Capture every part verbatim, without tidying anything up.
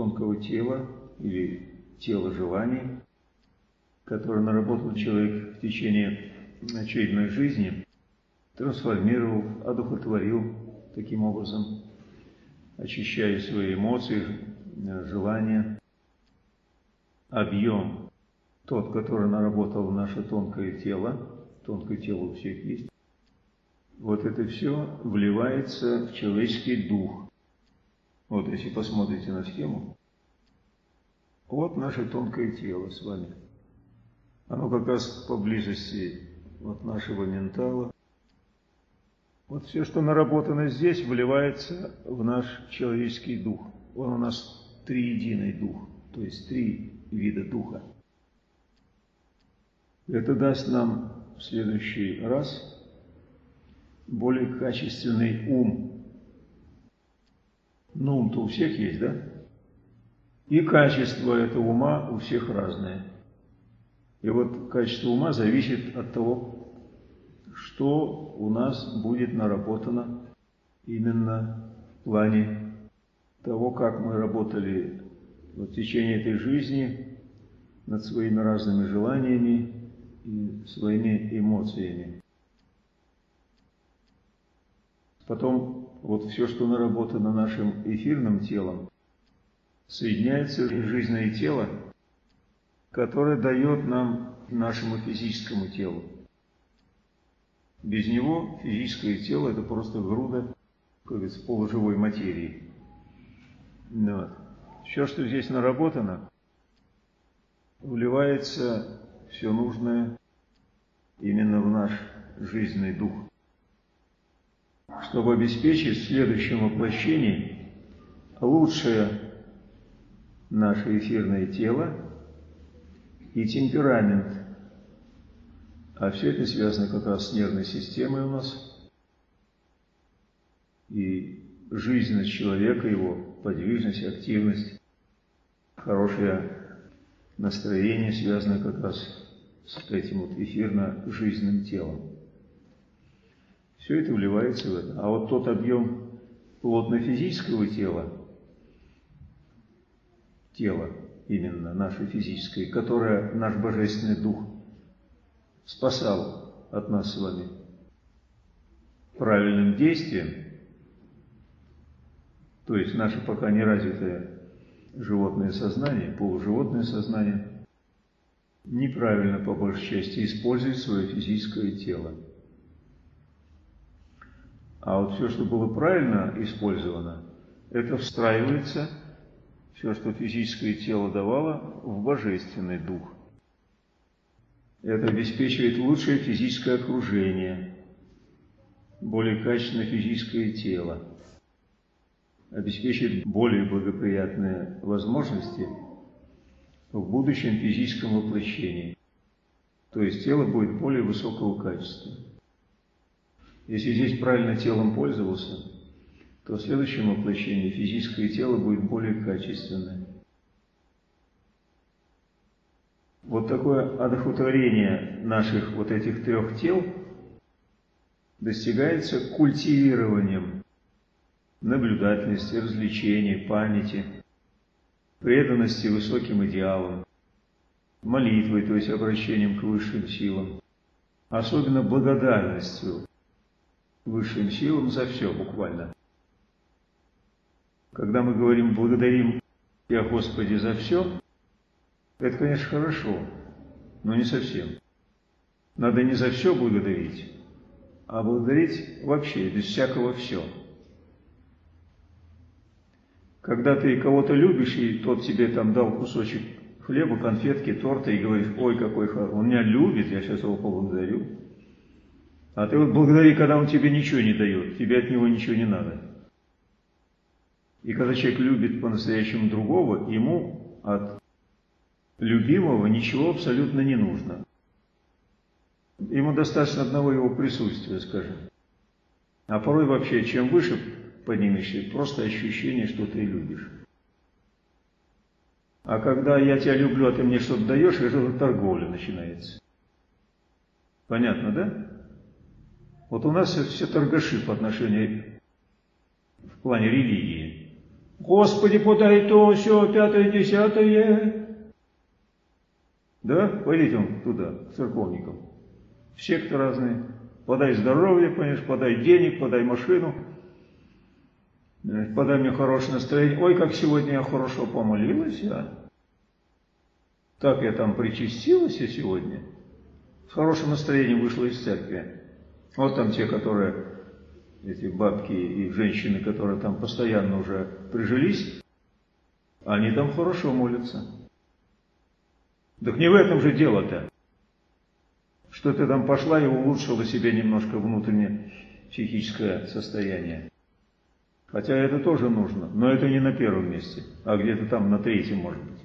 тонкого тела или тела желаний, которое наработал человек в течение очередной жизни, трансформировал, одухотворил таким образом, очищая свои эмоции, желания, объем, тот, который наработал наше тонкое тело, тонкое тело у всех есть, вот это все вливается в человеческий дух. Вот если посмотрите на схему, вот наше тонкое тело с вами. Оно как раз поблизости от нашего ментала. Вот все, что наработано здесь, вливается в наш человеческий дух. Он у нас триединый дух, то есть три вида духа. Это даст нам в следующий раз более качественный ум. Ну, ум-то у всех есть, да? И качество этого ума у всех разное. И вот качество ума зависит от того, что у нас будет наработано именно в плане того, как мы работали в течение этой жизни над своими разными желаниями и своими эмоциями. Потом вот все, что наработано нашим эфирным телом, соединяется в жизненное тело, которое дает нам нашему физическому телу. Без него физическое тело – это просто груда, как говорится, полуживой материи. Вот. Все, что здесь наработано, вливается все нужное именно в наш жизненный дух, чтобы обеспечить в следующем воплощении лучшее наше эфирное тело и темперамент. А все это связано как раз с нервной системой у нас. И жизненность человека, его подвижность, активность, хорошее настроение связано как раз с этим вот эфирно-жизненным телом. Все это вливается в это. А вот тот объем плотно-физического тела, тело именно наше физическое, которое наш Божественный Дух спасал от нас с вами правильным действием, то есть наше пока не развитое животное сознание, полуживотное сознание, неправильно по большей части использует свое физическое тело. А вот все, что было правильно использовано, это встраивается, все, что физическое тело давало, в Божественный Дух. Это обеспечивает лучшее физическое окружение, более качественное физическое тело, обеспечивает более благоприятные возможности в будущем физическом воплощении. То есть тело будет более высокого качества. Если здесь правильно телом пользовался, то в следующем воплощении физическое тело будет более качественное. Вот такое одухотворение наших вот этих трех тел достигается культивированием наблюдательности, развлечения, памяти, преданности высоким идеалам, молитвой, то есть обращением к высшим силам, особенно благодарностью высшим силам за все буквально. Когда мы говорим «благодарим Тебя, Господи, за все», это, конечно, хорошо, но не совсем. Надо не за все благодарить, а благодарить вообще, без всякого «все». Когда ты кого-то любишь, и тот тебе там дал кусочек хлеба, конфетки, торта, и говоришь: ой, какой хороший, он меня любит, я сейчас его поблагодарю. А ты вот благодари, когда он тебе ничего не дает, тебе от него ничего не надо. И когда человек любит по-настоящему другого, ему от любимого ничего абсолютно не нужно. Ему достаточно одного его присутствия, скажем. А порой вообще, чем выше поднимешься, просто ощущение, что ты любишь. А когда я тебя люблю, а ты мне что-то даешь, это торговля начинается. Понятно, да? Вот у нас все торгаши по отношению в плане религии. Господи, подай то, все, пятое, десятое. Да, пойдите он туда, к церковникам. Секты разные. Подай здоровье, понимаешь, подай денег, подай машину. Подай мне хорошее настроение. Ой, как сегодня я хорошо помолилась, а? Так я там причастилась я сегодня. С хорошим настроением вышла из церкви. Вот там те, которые, эти бабки и женщины, которые там постоянно уже прижились, они там хорошо молятся. Так не в этом же дело-то, что ты там пошла и улучшила себе немножко внутреннее психическое состояние. Хотя это тоже нужно, но это не на первом месте, а где-то там на третьем, может быть.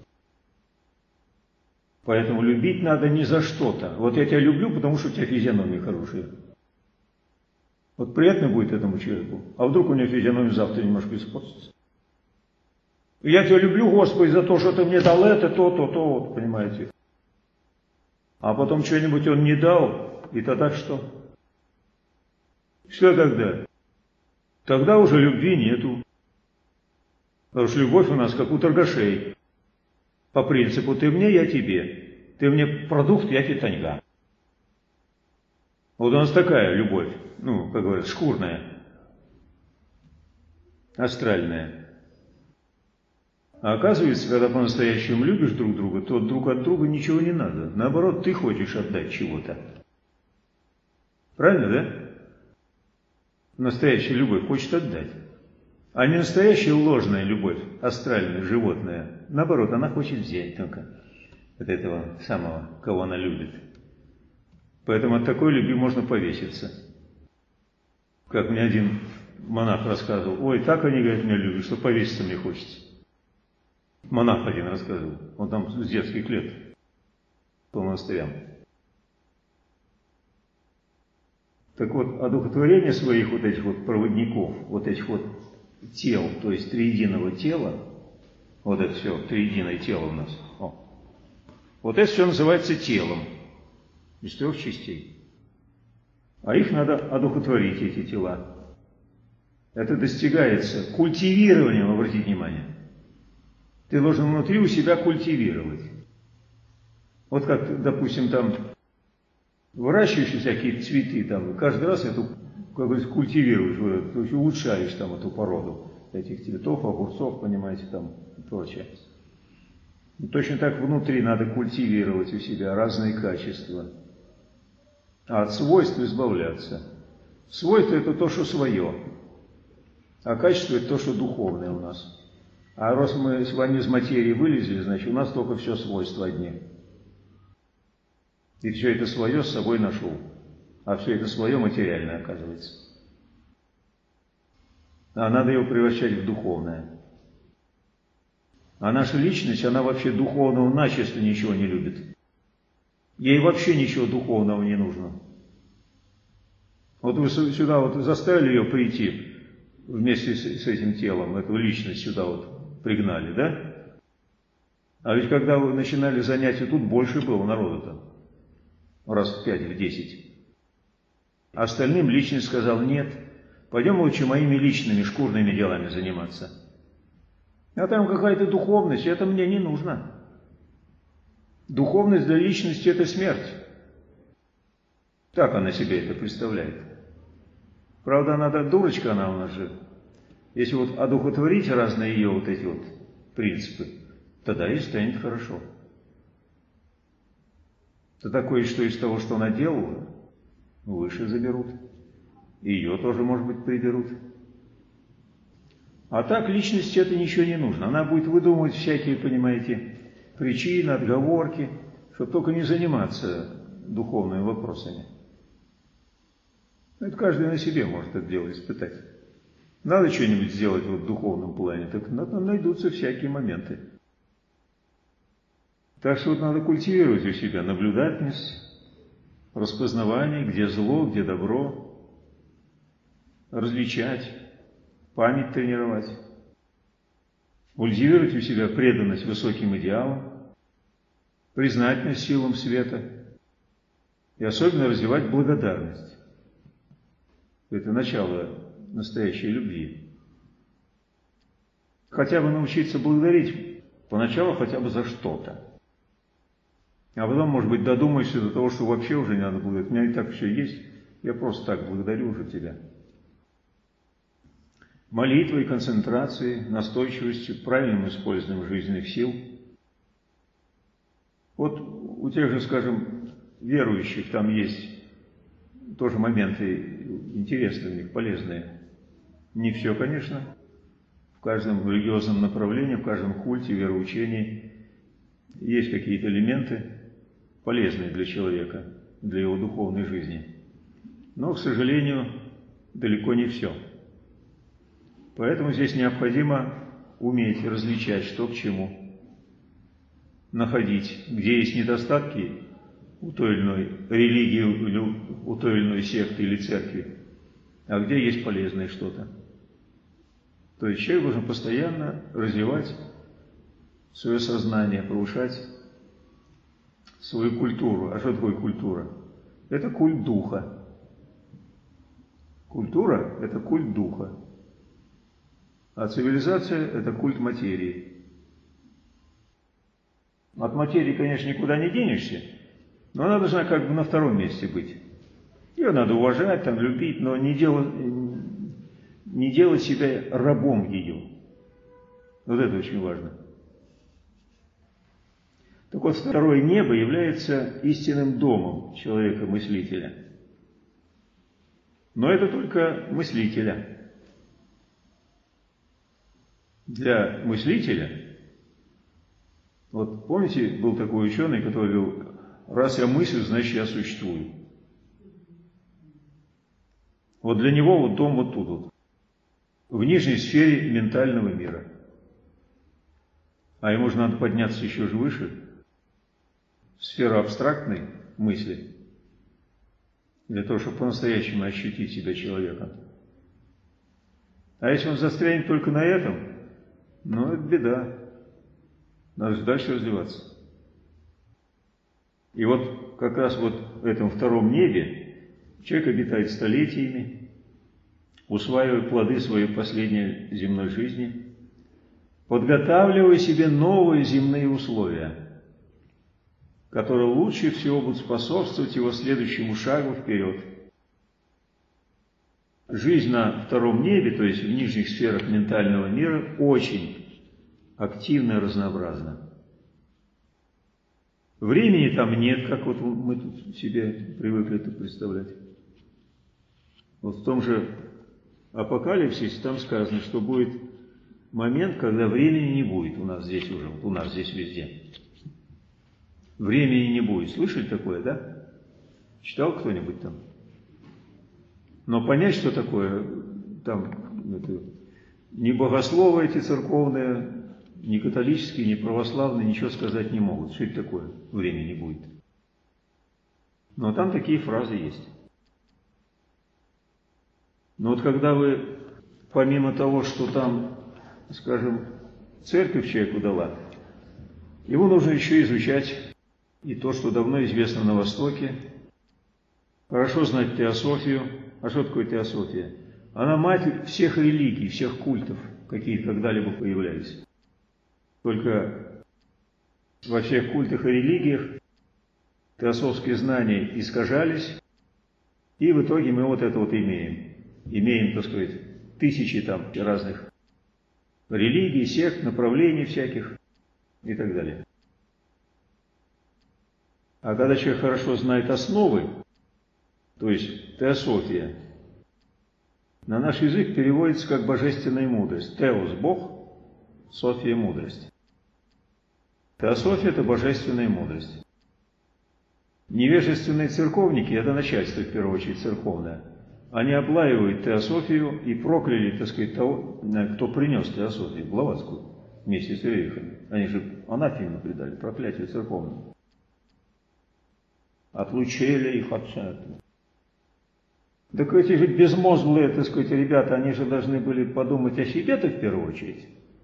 Поэтому любить надо не за что-то. Вот я тебя люблю, потому что у тебя физиономия хорошая. Вот приятно будет этому человеку, а вдруг у него физиономия завтра немножко испортится. Я тебя люблю, Господи, за то, что ты мне дал это, то, то, то, вот, понимаете. А потом что-нибудь он не дал, и тогда что? Что тогда? Тогда уже любви нету. Потому что любовь у нас как у торгашей. По принципу ты мне, я тебе. Ты мне продукт, я фитоньга. Вот у нас такая любовь, ну, как говорят, шкурная, астральная. А оказывается, когда по-настоящему любишь друг друга, то друг от друга ничего не надо. Наоборот, ты хочешь отдать чего-то. Правильно, да? Настоящая любовь хочет отдать. А не настоящая ложная любовь, астральная, животная. Наоборот, она хочет взять только от этого самого, кого она любит. Поэтому от такой любви можно повеситься. Как мне один монах рассказывал, ой, так они, говорят, меня любят, что повеситься мне хочется. Монах один рассказывал, он там с детских лет по монастырям. Так вот, одухотворение своих вот этих вот проводников, вот этих вот тел, то есть триединого тела, вот это все, триединое тело у нас, о, вот это все называется телом из трех частей. А их надо одухотворить, эти тела. Это достигается культивированием, обратите внимание. Ты должен внутри у себя культивировать. Вот как, допустим, там выращиваешь всякие цветы, там, каждый раз эту, как говорится, культивируешь, то есть улучшаешь там эту породу этих цветов, огурцов, понимаете, там и прочее. И точно так внутри надо культивировать у себя разные качества, а от свойств избавляться. Свойство – это то, что свое, а качество – это то, что духовное у нас. А раз мы с вами из материи вылезли, значит, у нас только все свойства одни. И все это свое с собой нашел. А все это свое материальное, оказывается. А надо его превращать в духовное. А наша личность, она вообще духовного начисто ничего не любит. Ей вообще ничего духовного не нужно. Вот вы сюда вот заставили ее прийти вместе с этим телом, эту личность сюда вот пригнали, да? А ведь когда вы начинали занятия, тут больше было народу-то. Раз в пять, в десять. А остальным личность сказал, нет, пойдем лучше моими личными шкурными делами заниматься. А там какая-то духовность, это мне не нужно. Духовность для личности – это смерть. Так она себе это представляет. Правда, она да, дурочка она у нас же. Если вот одухотворить разные ее вот эти вот принципы, тогда и станет хорошо. Тогда кое-что из того, что она делала, выше заберут. И ее тоже, может быть, приберут. А так личности это ничего не нужно. Она будет выдумывать всякие, понимаете, причины, отговорки, чтобы только не заниматься духовными вопросами. Это каждый на себе может это дело испытать. Надо что-нибудь сделать вот в духовном плане, так найдутся всякие моменты. Так что вот надо культивировать у себя наблюдательность, распознавание, где зло, где добро, различать, память тренировать, культивировать у себя преданность высоким идеалам, признательность силам света и особенно развивать благодарность. Это начало настоящей любви. хотя бы научиться благодарить, поначалу хотя бы за что-то. А потом, может быть, додумаешься до того, что вообще уже не надо благодарить. У меня и так все есть, я просто так благодарю уже тебя. Молитвой, концентрацией, настойчивостью, правильным использованием жизненных сил. Вот у тех же, скажем, верующих там есть тоже моменты интересные у них, полезные. Не все, конечно. В каждом религиозном направлении, в каждом культе, вероучении есть какие-то элементы, полезные для человека, для его духовной жизни. Но, к сожалению, далеко не все. Поэтому здесь необходимо уметь различать, что к чему, находить, где есть недостатки у той или иной религии, или у той или иной секты или церкви, а где есть полезное что-то. То есть человек должен постоянно развивать свое сознание, повышать свою культуру. А что такое культура? Это культ духа. Культура – это культ духа. А цивилизация – это культ материи. От материи, конечно, никуда не денешься, но она должна как бы на втором месте быть. Ее надо уважать, там, любить, но не делать, не делать себя рабом ее. Вот это очень важно. Так вот, второе небо является истинным домом человека-мыслителя. Но это только мыслителя. Для мыслителя, вот помните, был такой ученый, который говорил, раз я мыслю, значит я существую. Вот для него вот дом вот тут вот, в нижней сфере ментального мира. А ему же надо подняться еще же выше, в сферу абстрактной мысли, для того, чтобы по-настоящему ощутить себя человеком. А если он застрянет только на этом, ну, это беда. Надо же дальше развиваться. И вот как раз вот в этом втором небе человек обитает столетиями, усваивая плоды своей последней земной жизни, подготавливая себе новые земные условия, которые лучше всего будут способствовать его следующему шагу вперед. Жизнь на втором небе, то есть в нижних сферах ментального мира, очень активна и разнообразна. Времени там нет, как вот мы тут себе привыкли это представлять. Вот в том же Апокалипсисе там сказано, что будет момент, когда времени не будет у нас здесь уже, вот у нас здесь везде. Времени не будет. Слышали такое, да? Читал кто-нибудь там? Но понять, что такое, там, это, ни богословы эти церковные, ни католические, ни православные ничего сказать не могут. Что это такое? Времени не будет. Но там такие фразы есть. Но вот когда вы, помимо того, что там, скажем, церковь человеку дала, его нужно еще изучать и то, что давно известно на Востоке, хорошо знать теософию. А что такое теософия? Она мать всех религий, всех культов, какие когда-либо появлялись. Только во всех культах и религиях теософские знания искажались, и в итоге мы вот это вот имеем. Имеем, так сказать, тысячи там разных религий, сект, направлений всяких и так далее. А когда человек хорошо знает основы, то есть теософия, на наш язык переводится как божественная мудрость. Теос – Бог, София – мудрость. Теософия – это божественная мудрость. Невежественные церковники – это начальство, в первую очередь, церковное. Они облаивают теософию и прокляли, так сказать, того, кто принес теософию, Блаватскую, вместе с Рерихами. Они же анафему предали, проклятие церковное. Отлучили их от церкви. Так эти же безмозглые, так сказать, ребята, они же должны были подумать о себе-то в первую очередь.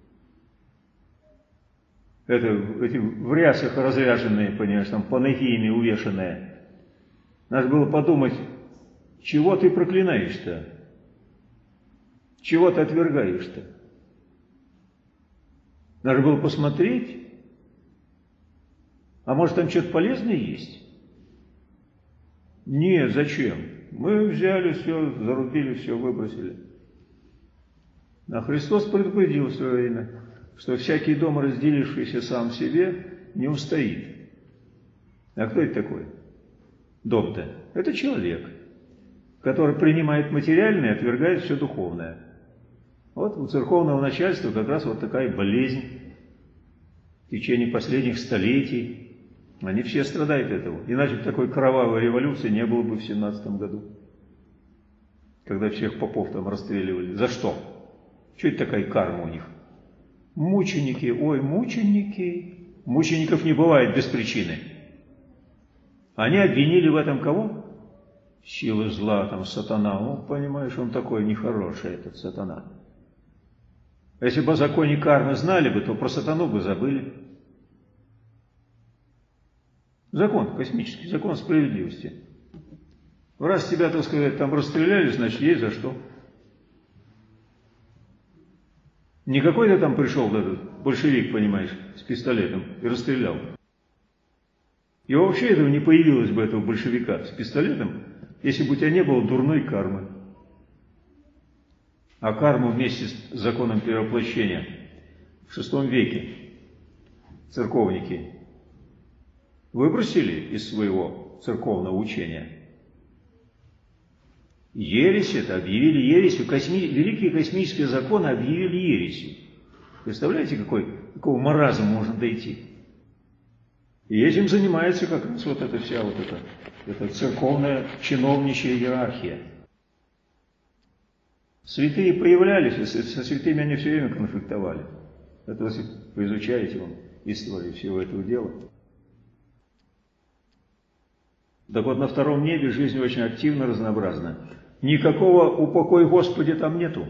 Это, эти в рясах разряженные, понимаешь, там панагиями увешанные. Надо было подумать, чего ты проклинаешь-то? Чего ты отвергаешь-то? Надо было посмотреть. А может, там что-то полезное есть? Нет, зачем? Мы взяли все, зарубили все, выбросили. А Христос предупредил в свое время, что всякий дом, разделившийся сам себе, не устоит. А кто это такой? Дом-то? Это человек, который принимает материальное и отвергает все духовное. Вот у церковного начальства как раз вот такая болезнь в течение последних столетий. Они все страдают от этого. Иначе такой кровавой революции не было бы в семнадцатом году, когда всех попов там расстреливали. За что? Что это такая карма у них? Мученики, ой, мученики. Мучеников не бывает без причины. Они обвинили в этом кого? Силы зла, там, сатана. Ну, понимаешь, он такой нехороший, этот сатана. Если бы о законе кармы знали бы, то про сатану бы забыли. Закон космический, закон справедливости. Раз тебя, так сказать, там расстреляли, значит, есть за что. Не какой-то там пришел этот большевик, понимаешь, с пистолетом и расстрелял. И вообще этого не появилось бы, этого большевика с пистолетом, если бы у тебя не было дурной кармы. А карму вместе с законом перевоплощения в шестом веке церковники выбросили из своего церковного учения. Ересь это объявили ересью, косми... великие космические законы объявили ересью. Представляете, какой, какого маразма можно дойти? И этим занимается как раз вот эта вся вот эта, эта церковная чиновничья иерархия. Святые появлялись, и со святыми они все время конфликтовали. Это если вы изучаете вам историю всего этого дела. Так вот, на втором небе жизнь очень активно, разнообразна. Никакого «упокой Господи» там нету.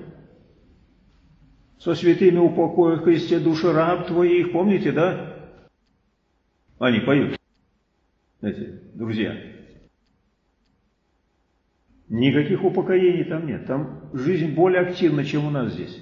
Со святыми упокой в Христе души раб твоих, помните, да? Они поют, знаете, друзья. Никаких упокоений там нет. Там жизнь более активна, чем у нас здесь.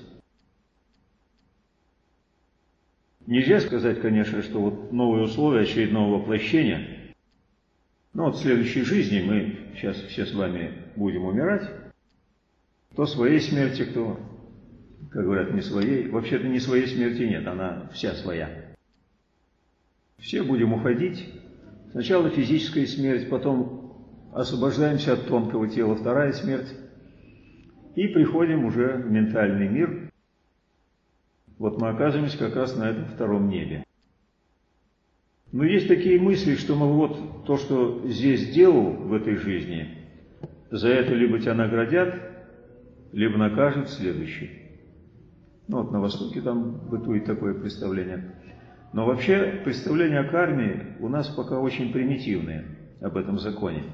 Нельзя сказать, конечно, что вот новые условия очередного воплощения. Ну вот в следующей жизни мы сейчас все с вами будем умирать. Кто своей смерти, кто, как говорят, не своей. Вообще-то не своей смерти нет, она вся своя. Все будем уходить. Сначала физическая смерть, потом освобождаемся от тонкого тела, вторая смерть. И приходим уже в ментальный мир. Вот мы оказываемся как раз на этом втором небе. Но есть такие мысли, что, мол, вот то, что здесь сделал в этой жизни, за это либо тебя наградят, либо накажут в следующей. Ну вот на Востоке там бытует такое представление. Но вообще представления о карме у нас пока очень примитивные об этом законе.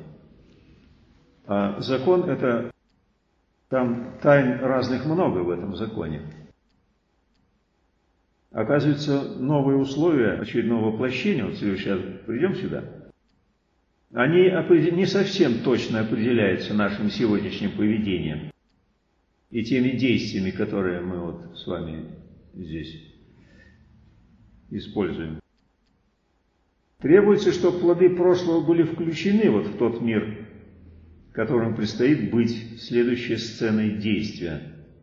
А закон это, там тайн разных много в этом законе. Оказывается, новые условия очередного воплощения, вот сейчас придем сюда, они не совсем точно определяются нашим сегодняшним поведением и теми действиями, которые мы вот с вами здесь используем. Требуется, чтобы плоды прошлого были включены вот в тот мир, которым предстоит быть следующей сценой действия,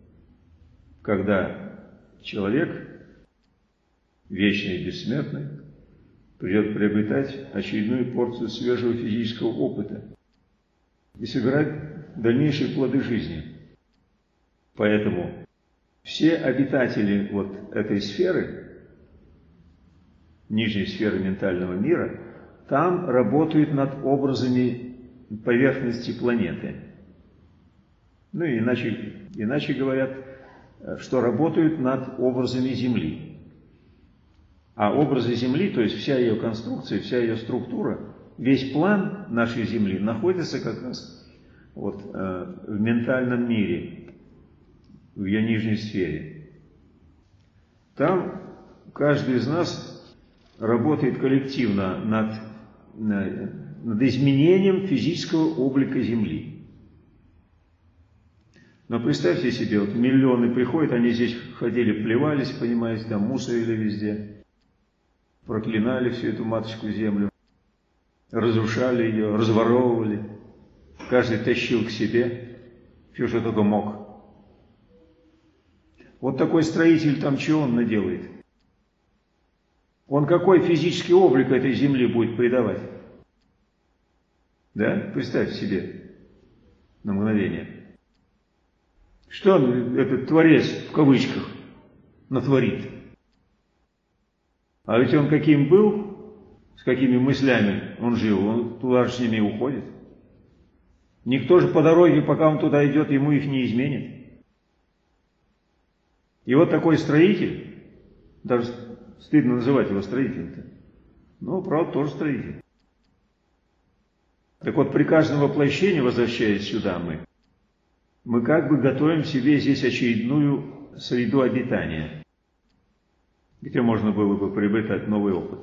когда человек, вечный и бессмертный, придет приобретать очередную порцию свежего физического опыта и собирать дальнейшие плоды жизни. Поэтому все обитатели вот этой сферы, нижней сферы ментального мира, там работают над образами поверхности планеты. Ну и иначе, иначе говорят, что работают над образами Земли. А образы Земли, то есть вся ее конструкция, вся ее структура, весь план нашей Земли находится как раз вот, э, в ментальном мире, в ее нижней сфере. Там каждый из нас работает коллективно над, над изменением физического облика Земли. Но представьте себе, вот миллионы приходят, они здесь ходили, плевались, понимаете, там мусорили везде, проклинали всю эту матушку землю, разрушали ее, разворовывали, каждый тащил к себе, все, что только мог. Вот такой строитель там чего он наделает? Он какой физический облик этой земли будет придавать? Да? Представьте себе на мгновение. Что он, этот творец, в кавычках, натворит? А ведь он каким был, с какими мыслями он жил, он туда же с ними уходит. Никто же по дороге, пока он туда идет, ему их не изменит. И вот такой строитель, даже стыдно называть его строителем-то, но, правда, тоже строитель. Так вот, при каждом воплощении, возвращаясь сюда мы, мы как бы готовим себе здесь очередную среду обитания, где можно было бы приобретать новый опыт.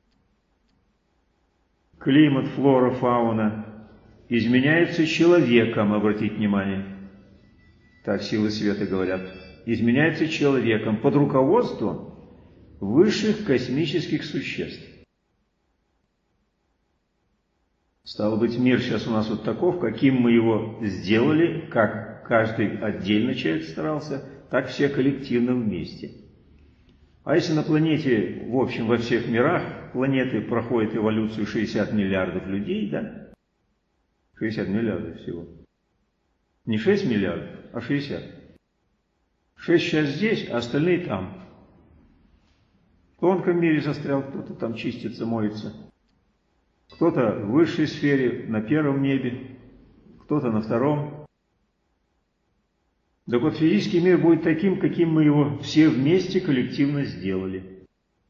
Климат, флора, фауна изменяются человеком, обратите внимание. Так силы света говорят. Изменяется человеком под руководством высших космических существ. Стало быть, мир сейчас у нас вот таков, каким мы его сделали, как каждый отдельно человек старался, так все коллективно вместе. А если на планете, в общем, во всех мирах планеты проходит эволюцию шестьдесят миллиардов людей, да? шестьдесят миллиардов всего. Не шесть миллиардов, а шестьдесят. шесть сейчас здесь, а остальные там. В тонком мире застрял, кто-то там чистится, моется. Кто-то в высшей сфере, на первом небе, кто-то на втором. Так вот, физический мир будет таким, каким мы его все вместе коллективно сделали.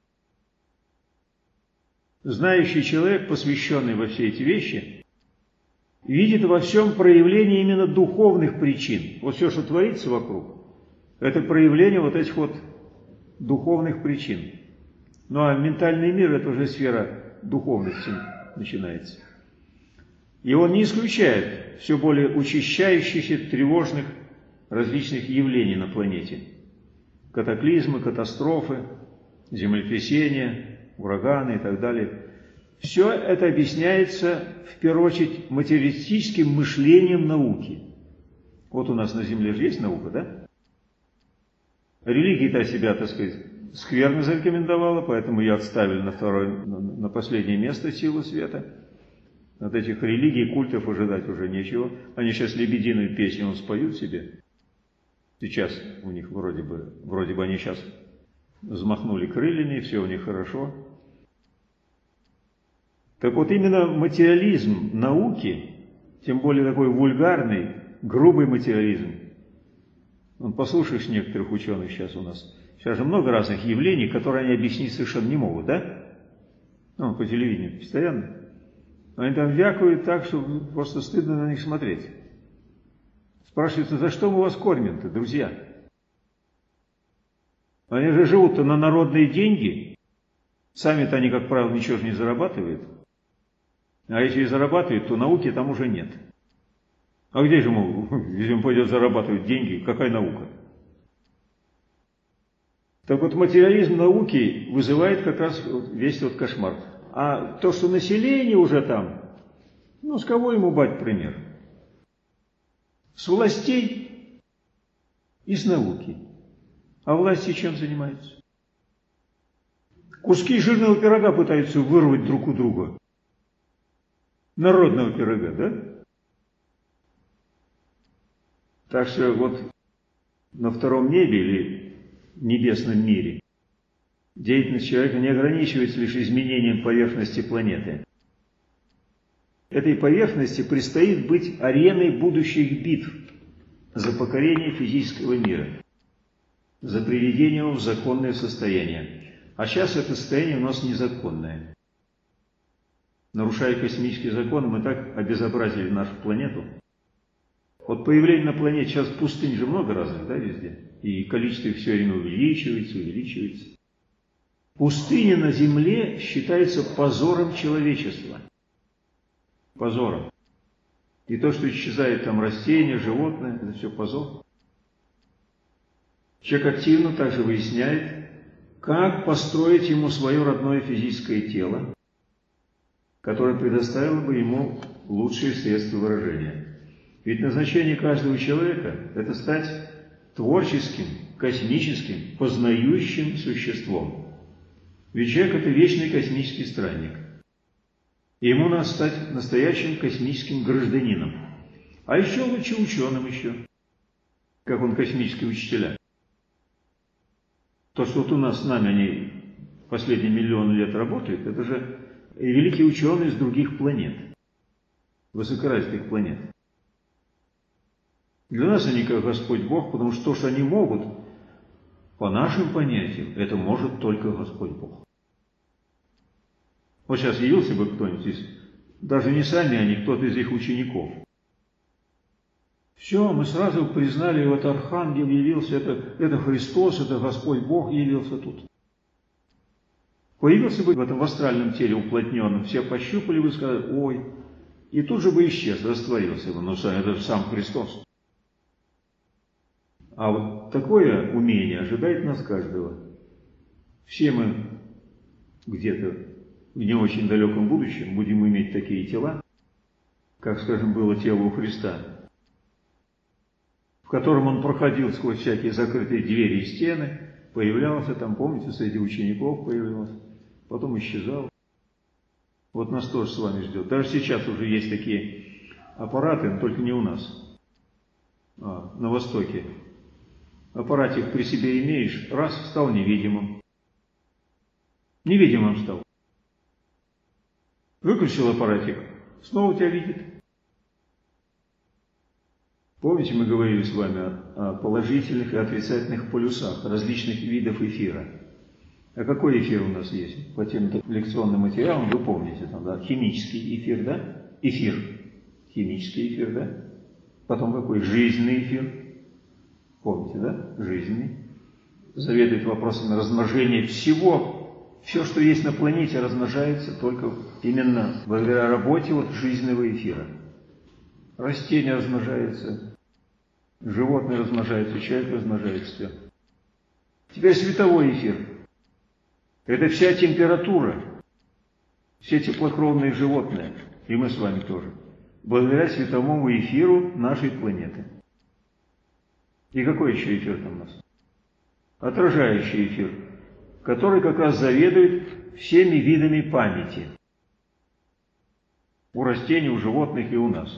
Знающий человек, посвященный во все эти вещи, видит во всем проявление именно духовных причин. Вот все, что творится вокруг, это проявление вот этих вот духовных причин. Ну а ментальный мир – это уже сфера духовности начинается. И он не исключает все более учащающихся, тревожных, различных явлений на планете. Катаклизмы, катастрофы, землетрясения, ураганы и так далее. Все это объясняется, в первую очередь, материалистическим мышлением науки. Вот у нас на Земле же есть наука, да? Религия-то себя, так сказать, скверно зарекомендовала, поэтому ее отставили на, второе, на последнее место силы света. От этих религий, культов ожидать уже нечего. Они сейчас лебединую песню он споют себе. Сейчас у них вроде бы, вроде бы они сейчас взмахнули крыльями, все у них хорошо. Так вот именно материализм науки, тем более такой вульгарный, грубый материализм, он, послушаешь некоторых ученых сейчас у нас, сейчас же много разных явлений, которые они объяснить совершенно не могут, да? Ну, по телевидению постоянно. Они там вякают так, что просто стыдно на них смотреть. Спрашивается, за что мы вас кормим-то, друзья? Они же живут-то на народные деньги. Сами-то они, как правило, ничего же не зарабатывают. А если и зарабатывают, то науки там уже нет. А где же, мол, если он пойдет зарабатывать деньги, какая наука? Так вот, материализм науки вызывает как раз весь этот кошмар. А то, что население уже там, ну, с кого ему брать пример? С властей и с науки. А власти чем занимаются? Куски жирного пирога пытаются вырвать друг у друга. Народного пирога, да? Так что вот на втором небе или небесном мире деятельность человека не ограничивается лишь изменением поверхности планеты. Этой поверхности предстоит быть ареной будущих битв за покорение физического мира, за приведение его в законное состояние. А сейчас это состояние у нас незаконное. Нарушая космические законы, мы так обезобразили нашу планету. Вот появление на планете, сейчас пустынь же много разных, да, везде? И количество их все время увеличивается, увеличивается. Пустыня на Земле считается позором человечества. Позором. И то, что исчезает там растения, животные, это все позор. Человек активно также выясняет, как построить ему свое родное физическое тело, которое предоставило бы ему лучшие средства выражения. Ведь назначение каждого человека – это стать творческим, космическим, познающим существом. Ведь человек – это вечный космический странник. И ему надо стать настоящим космическим гражданином. А еще лучше ученым еще, как он космические учителя. То, что вот у нас с нами они последние миллионы лет работают, это же и великие ученые с других планет, высокоразвитых планет. Для нас они как Господь Бог, потому что то, что они могут, по нашим понятиям, это может только Господь Бог. Вот сейчас явился бы кто-нибудь из, даже не сами они, кто-то из их учеников. Все, мы сразу признали, вот Архангел явился, это, это Христос, это Господь Бог явился тут. Появился бы в этом в астральном теле уплотненном, все пощупали бы и сказали, ой, и тут же бы исчез, растворился бы, но это же сам Христос. А вот такое умение ожидает нас каждого. Все мы где-то в не очень далеком будущем будем иметь такие тела, как, скажем, было тело у Христа, в котором он проходил сквозь всякие закрытые двери и стены, появлялся там, помните, среди учеников появлялся, потом исчезал. Вот нас тоже с вами ждет. Даже сейчас уже есть такие аппараты, но только не у нас, а на Востоке. Аппаратик при себе имеешь, раз, стал невидимым. Невидимым стал. Выключил аппаратик, снова тебя видит. Помните, мы говорили с вами о, о положительных и отрицательных полюсах различных видов эфира. А какой эфир у нас есть? По тем лекционным материалам, вы помните, там, да, химический эфир, да? Эфир. Химический эфир, да? Потом какой? Жизненный эфир. Помните, да? Жизненный. Заведует вопросами размножения всего. Все, что есть на планете, размножается только именно благодаря работе вот жизненного эфира. Растения размножаются, животные размножаются, человек размножается, все. Теперь световой эфир. Это вся температура, все теплокровные животные, и мы с вами тоже, благодаря световому эфиру нашей планеты. И какой еще эфир там у нас? Отражающий эфир, который как раз заведует всеми видами памяти. У растений, у животных и у нас.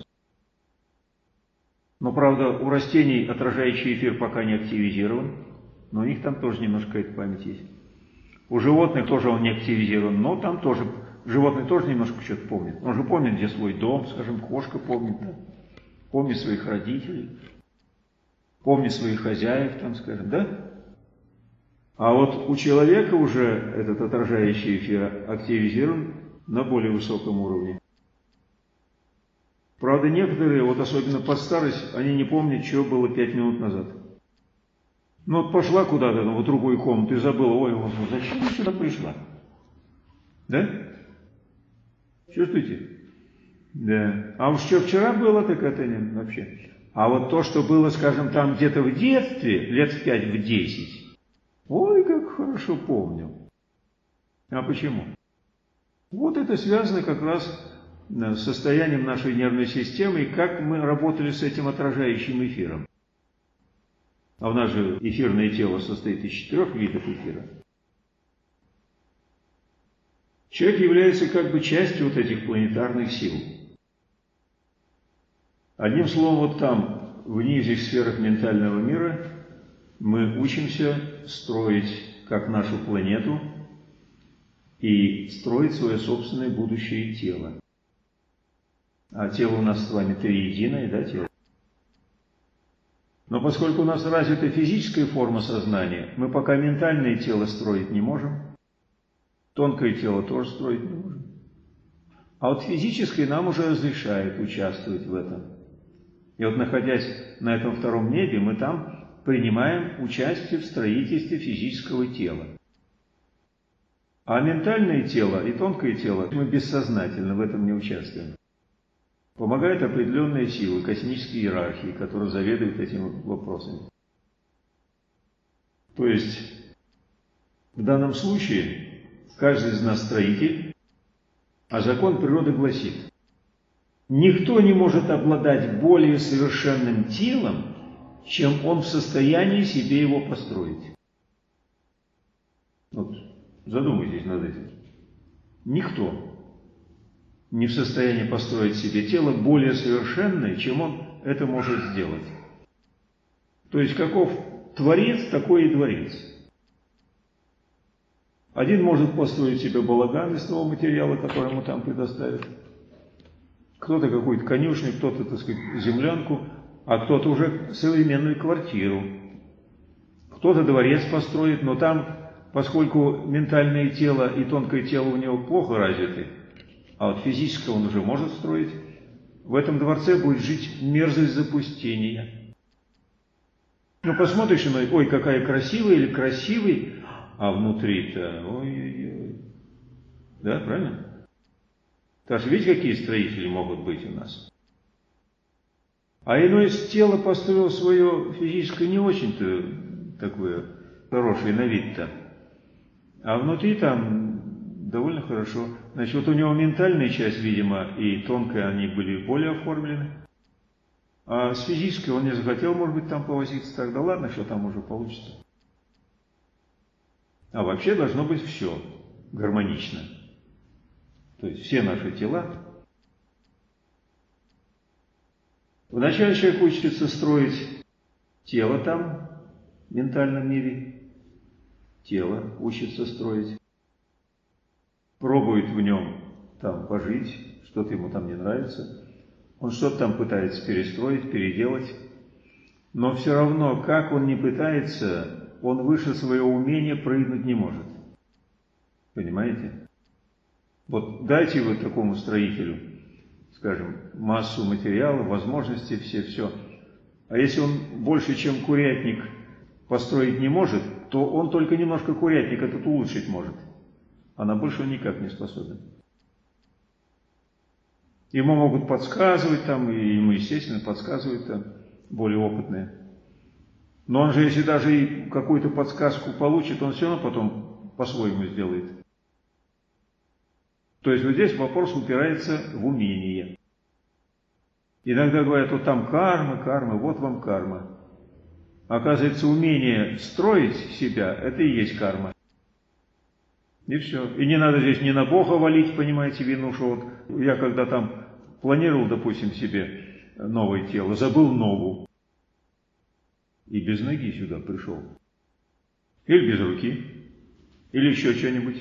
Но, правда, у растений отражающий эфир пока не активизирован, но у них там тоже немножко эта память есть. У животных тоже он не активизирован, но там тоже, животные тоже немножко что-то помнят. Он же помнит, где свой дом, скажем, кошка помнит, да? Помнит своих родителей, помнит своих хозяев, там, скажем, да? А вот у человека уже этот отражающий эфир активизирован на более высоком уровне. Правда, некоторые, вот особенно под старость, они не помнят, что было пять минут назад. Ну вот пошла куда-то ну, в другую комнату и забыла, ой, вот, зачем я сюда пришла? Да? Чувствуете? Да. А уж что вчера было, так это не вообще. А вот то, что было, скажем, там где-то в детстве, лет в пять, в десять, ой, как хорошо помню. А почему? Вот это связано как раз с состоянием нашей нервной системы и как мы работали с этим отражающим эфиром. А у нас же эфирное тело состоит из четырех видов эфира. Человек является как бы частью вот этих планетарных сил. Одним словом, вот там, в нижних сферах ментального мира, мы учимся строить как нашу планету и строить свое собственное будущее тело. А тело у нас с вами триединое, да, тело? Но поскольку у нас развита физическая форма сознания, мы пока ментальное тело строить не можем, тонкое тело тоже строить не можем. А вот физическое нам уже разрешает участвовать в этом. И вот находясь на этом втором небе, мы там принимаем участие в строительстве физического тела. А ментальное тело и тонкое тело мы бессознательно в этом не участвуем. Помогают определенные силы, космические иерархии, которые заведуют этими вопросами. То есть, в данном случае, каждый из нас строитель, а закон природы гласит, никто не может обладать более совершенным телом, чем он в состоянии себе его построить. Вот, задумайтесь над этим. Никто не в состоянии построить себе тело более совершенное, чем он это может сделать. То есть, каков творец, такой и дворец. Один может построить себе балаган из того материала, который ему там предоставят. Кто-то какую-то конюшню, кто-то, так сказать, землянку, а кто-то уже современную квартиру. Кто-то дворец построит, но там, поскольку ментальное тело и тонкое тело у него плохо развиты, а вот физическое он уже может строить, в этом дворце будет жить мерзость запустения. Ну, посмотришь на, ой, какая красивая или красивый, а внутри-то, ой-ой-ой. Да, правильно? Так что видите, какие строители могут быть у нас? А иное тело построил свое физическое не очень-то такое хорошее на вид-то. А внутри там довольно хорошо. Значит, вот у него ментальная часть, видимо, и тонкая, они были более оформлены. А с физической он не захотел, может быть, там повозиться. Тогда ладно, что там уже получится. А вообще должно быть все гармонично. То есть все наши тела. Вначале человек учится строить тело там, в ментальном мире. Тело учится строить. Пробует в нем там пожить, что-то ему там не нравится. Он что-то там пытается перестроить, переделать. Но все равно, как он не пытается, он выше своего умения прыгнуть не может. Понимаете? Вот дайте вы такому строителю, скажем, массу материала, возможности, все, все. А если он больше, чем курятник, построить не может, то он только немножко курятник этот улучшить может. А на больше он никак не способен. Ему могут подсказывать там, и ему, естественно, подсказывают там более опытные. Но он же, если даже и какую-то подсказку получит, он все равно потом по-своему сделает. То есть вот здесь вопрос упирается в умение. Иногда говорят, вот там карма, карма, вот вам карма. Оказывается, умение строить себя, это и есть карма. И все. И не надо здесь ни на Бога валить, понимаете, вину, что вот я когда там планировал, допустим, себе новое тело, забыл ногу. И без ноги сюда пришел. Или без руки. Или еще что-нибудь.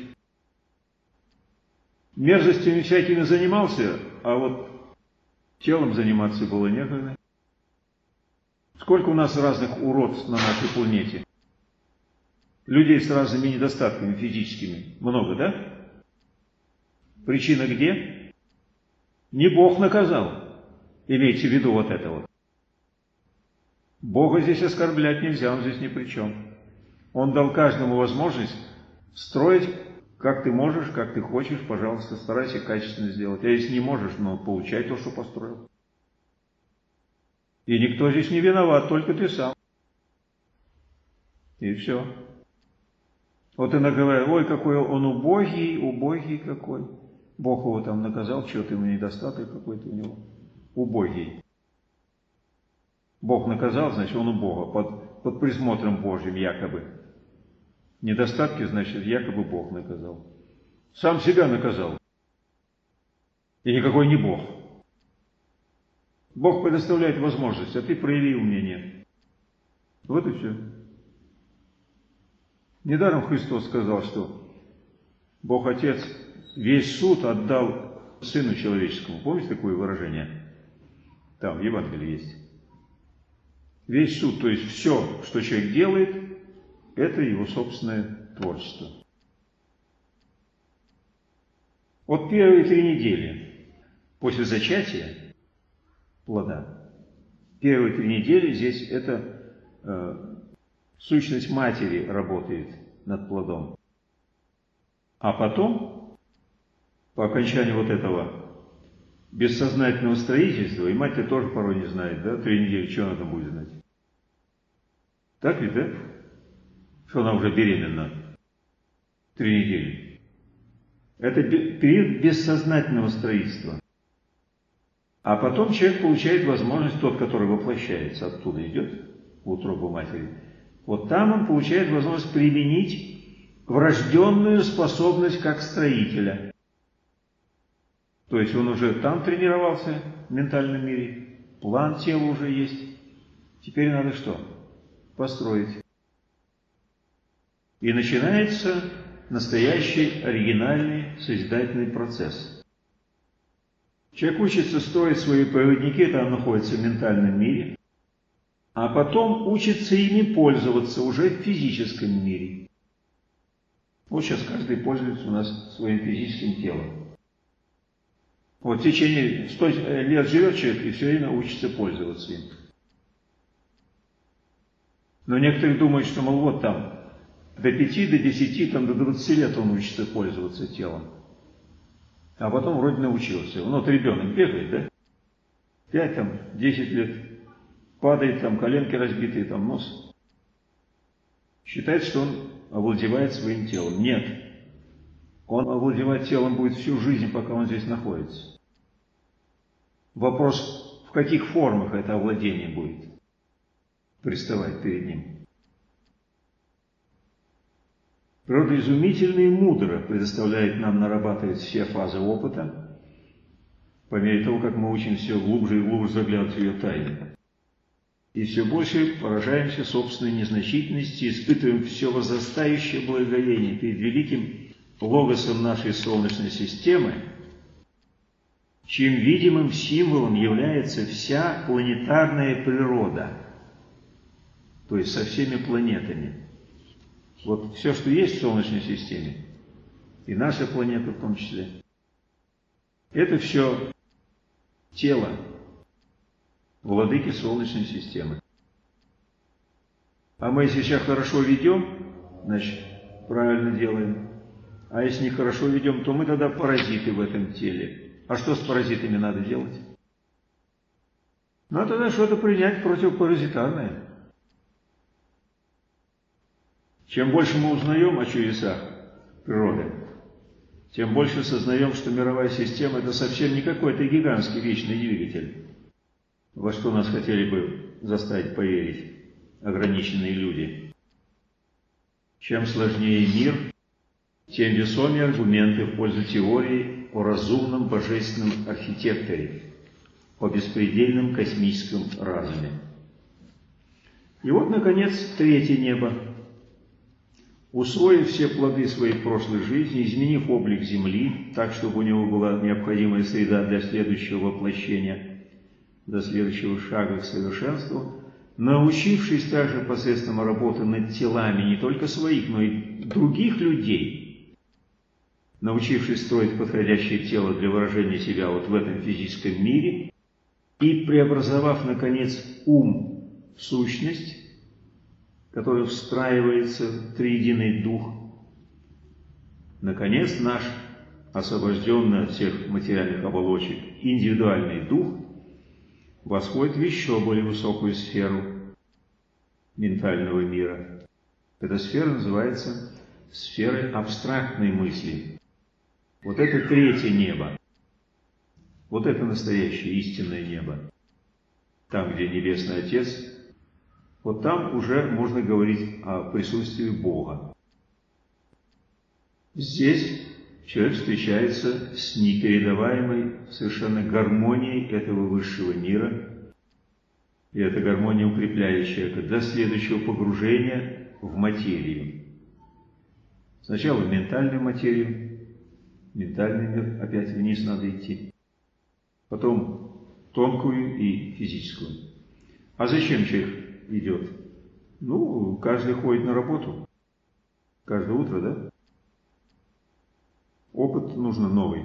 Мерзостями всякими занимался, а вот телом заниматься было некогда. Сколько у нас разных уродств на нашей планете? Людей с разными недостатками физическими. Много, да? Причина где? Не Бог наказал. Имейте в виду вот это вот. Бога здесь оскорблять нельзя, он здесь ни при чем. Он дал каждому возможность строить, как ты можешь, как ты хочешь, пожалуйста, старайся качественно сделать. А если не можешь, ну, получай то, что построил. И никто здесь не виноват, только ты сам. И все. Вот иногда говорят, ой, какой он убогий, убогий какой. Бог его там наказал, что-то ему недостаток какой-то у него. Убогий. Бог наказал, значит, он у Бога, под, под присмотром Божьим якобы. Недостатки, значит, якобы Бог наказал. Сам себя наказал. И никакой не Бог. Бог предоставляет возможность, а ты прояви умение. Вот и все. Недаром Христос сказал, что Бог Отец весь суд отдал Сыну Человеческому. Помните такое выражение? Там в Евангелии есть. Весь суд, то есть все, что человек делает, это его собственное творчество. Вот первые три недели после зачатия плода, первые три недели здесь это э, сущность матери работает над плодом. А потом, по окончанию вот этого бессознательного строительства, и мать-то тоже порой не знает, да, три недели, что она там будет знать. Так ведь, да? что она уже беременна три недели. Это период бессознательного строительства. А потом человек получает возможность, тот, который воплощается, оттуда идет, в утробу матери, вот там он получает возможность применить врожденную способность как строителя. То есть он уже там тренировался в ментальном мире, план тела уже есть. Теперь надо что? Построить. И начинается настоящий оригинальный созидательный процесс. Человек учится строить свои проводники, там находится в ментальном мире, а потом учится ими пользоваться уже в физическом мире. Вот сейчас каждый пользуется у нас своим физическим телом. Вот в течение ста лет живет человек и все время учится пользоваться им. Но некоторые думают, что, мол, вот там до пяти, до десяти, там, до двадцати лет он учится пользоваться телом. А потом вроде научился. Ну, вот ребенок бегает, да? пять, там, десять лет. Падает, там, коленки разбитые, там, нос. Считает, что он овладевает своим телом. Нет. Он овладевать телом будет всю жизнь, пока он здесь находится. Вопрос, в каких формах это овладение будет приставать перед ним. Природа изумительно и мудро предоставляет нам нарабатывать все фазы опыта, по мере того, как мы учимся все глубже и глубже заглядывать в ее тайны. И все больше поражаемся собственной незначительности, испытываем все возрастающее благоговение перед великим логосом нашей Солнечной системы, чьим видимым символом является вся планетарная природа, то есть со всеми планетами. Вот все, что есть в Солнечной системе, и наша планета в том числе, это все тело владыки Солнечной системы. А мы, если сейчас хорошо ведем, значит, правильно делаем. А если нехорошо ведем, то мы тогда паразиты в этом теле. А что с паразитами надо делать? Ну, тогда что-то принять противопаразитарное. Чем больше мы узнаем о чудесах природы, тем больше сознаем, что мировая система – это совсем не какой-то гигантский вечный двигатель, во что нас хотели бы заставить поверить ограниченные люди. Чем сложнее мир, тем весомее аргументы в пользу теории о разумном божественном архитекторе, о беспредельном космическом разуме. И вот, наконец, третье небо. Усвоив все плоды своей прошлой жизни, изменив облик Земли, так, чтобы у него была необходимая среда для следующего воплощения, до следующего шага к совершенству, научившись также посредством работы над телами не только своих, но и других людей, научившись строить подходящее тело для выражения себя вот в этом физическом мире и преобразовав, наконец, ум в сущность, который встраивается в триединый дух, наконец, наш освобожденный от всех материальных оболочек индивидуальный дух восходит в еще более высокую сферу ментального мира. Эта сфера называется сферой абстрактной мысли. Вот это третье небо. Вот это настоящее истинное небо. Там, где Небесный Отец, вот там уже можно говорить о присутствии Бога. Здесь человек встречается с непередаваемой совершенно гармонией этого высшего мира, и эта гармония укрепляет человека до следующего погружения в материю. Сначала в ментальную материю, ментальный мир, опять вниз надо идти, потом тонкую и физическую. А зачем человек идет? Ну, каждый ходит на работу. Каждое утро, да? Опыт нужно новый.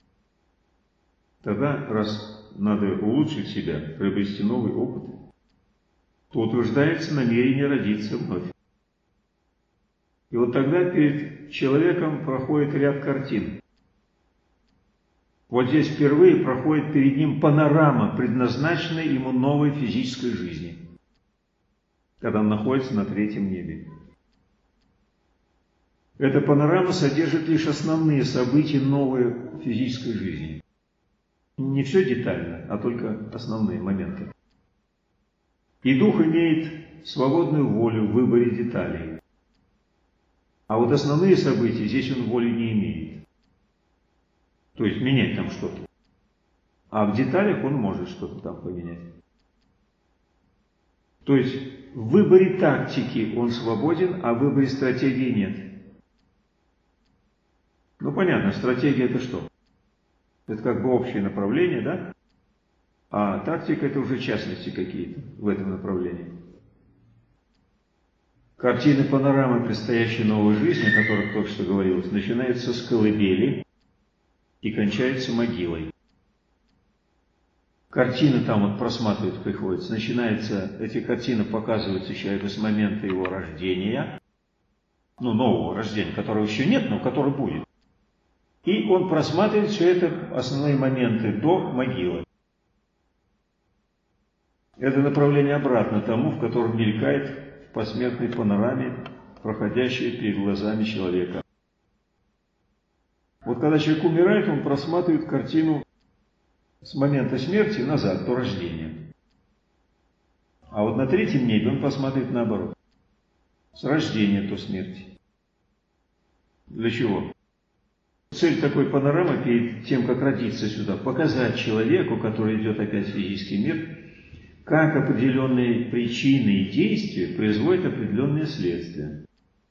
Тогда, раз надо улучшить себя, приобрести новый опыт, то утверждается намерение родиться вновь. И вот тогда перед человеком проходит ряд картин. Вот здесь впервые проходит перед ним панорама, предназначенная ему новой физической жизни, когда он находится на третьем небе. Эта панорама содержит лишь основные события новой физической жизни. Не все детально, а только основные моменты. И дух имеет свободную волю в выборе деталей. А вот основные события здесь он воли не имеет. То есть менять там что-то. А в деталях он может что-то там поменять. То есть в выборе тактики он свободен, а в выборе стратегии нет. Ну понятно, стратегия это что? Это как бы общее направление, да? А тактика это уже частности какие-то в этом направлении. Картины панорамы предстоящей новой жизни, о которых только что говорилось, начинаются с колыбели и кончаются могилой. Картины там вот просматривать приходится. Начинается, эти картины показываются человеку с момента его рождения, ну, нового рождения, которого еще нет, но который будет. И он просматривает все это, основные моменты, до могилы. Это направление обратно тому, в котором мелькает в посмертной панораме, проходящее перед глазами человека. Вот когда человек умирает, он просматривает картину с момента смерти назад, до рождения. А вот на третьем небе он посмотрит наоборот. С рождения до смерти. Для чего? Цель такой панорамы перед тем, как родиться сюда, показать человеку, который идет опять в физический мир, как определенные причины и действия производят определенные следствия.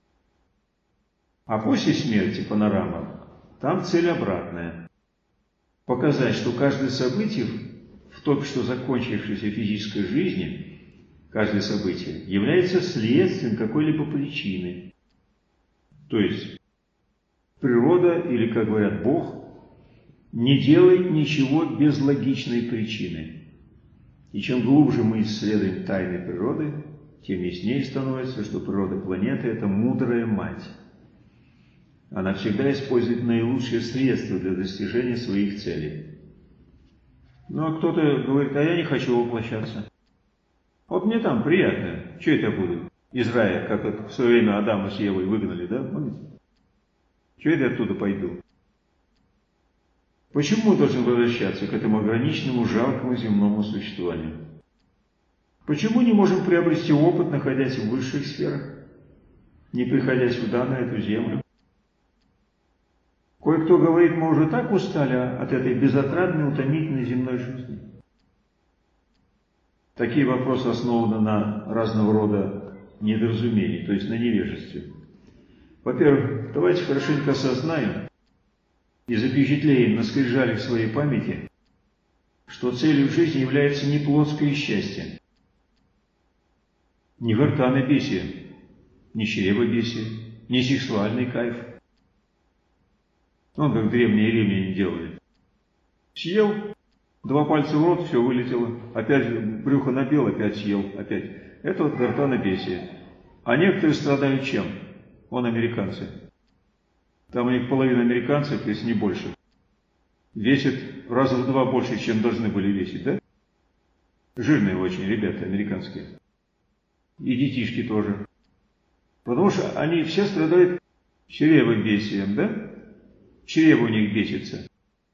А после смерти панорама, там цель обратная. Показать, что каждое событие в только что закончившейся физической жизни, каждое событие является следствием какой-либо причины. То есть природа, или, как говорят, Бог, не делает ничего без логичной причины. И чем глубже мы исследуем тайны природы, тем яснее становится, что природа планеты – это мудрая мать. Она всегда использует наилучшие средства для достижения своих целей. Ну, а кто-то говорит, а я не хочу воплощаться. Вот мне там приятно. Что это я буду? Из рая, как это в свое время Адама с Евой выгнали, да? Помните? Что это я оттуда пойду? Почему мы должны возвращаться к этому ограниченному, жалкому земному существованию? Почему не можем приобрести опыт, находясь в высших сферах, не приходя сюда, на эту землю? Кое-кто говорит, мы уже так устали от этой безотрадной, утомительной земной жизни. Такие вопросы основаны на разного рода недоразумении, то есть на невежестве. Во-первых, давайте хорошенько осознаем и запечатлеем на скрижалях своей памяти, что целью жизни является не плотское счастье, не гортанобесие, не чревобесие, не сексуальный кайф. Ну, как древние римляне делали. Съел, два пальца в рот, все вылетело, опять брюхо набил, опять съел, опять. Это вот гортанобесие. А некоторые страдают чем? Вон американцы. Там у них половина американцев, если не больше, весит раза в два больше, чем должны были весить, да? Жирные очень ребята американские. И детишки тоже. Потому что они все страдают чревобесием, да? Чрево у них бесится.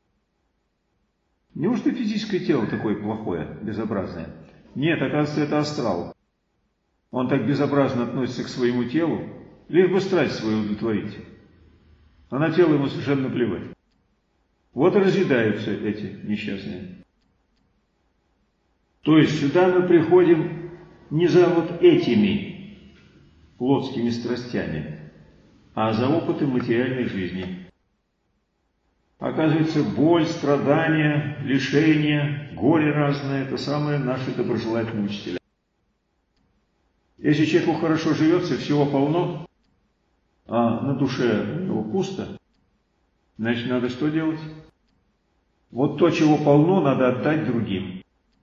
Неужто физическое тело такое плохое, безобразное? Нет, оказывается, это астрал. Он так безобразно относится к своему телу, лишь бы страсть свою удовлетворить. А на тело ему совершенно плевать. Вот и разъедаются эти несчастные. То есть сюда мы приходим не за вот этими плотскими страстями, а за опытом материальной жизни. Оказывается, боль, страдания, лишения, горе разное – это самые наши доброжелательные учителя. Если человеку хорошо живется, всего полно, а на душе его пусто, значит, надо что делать? Вот то, чего полно, надо отдать другим.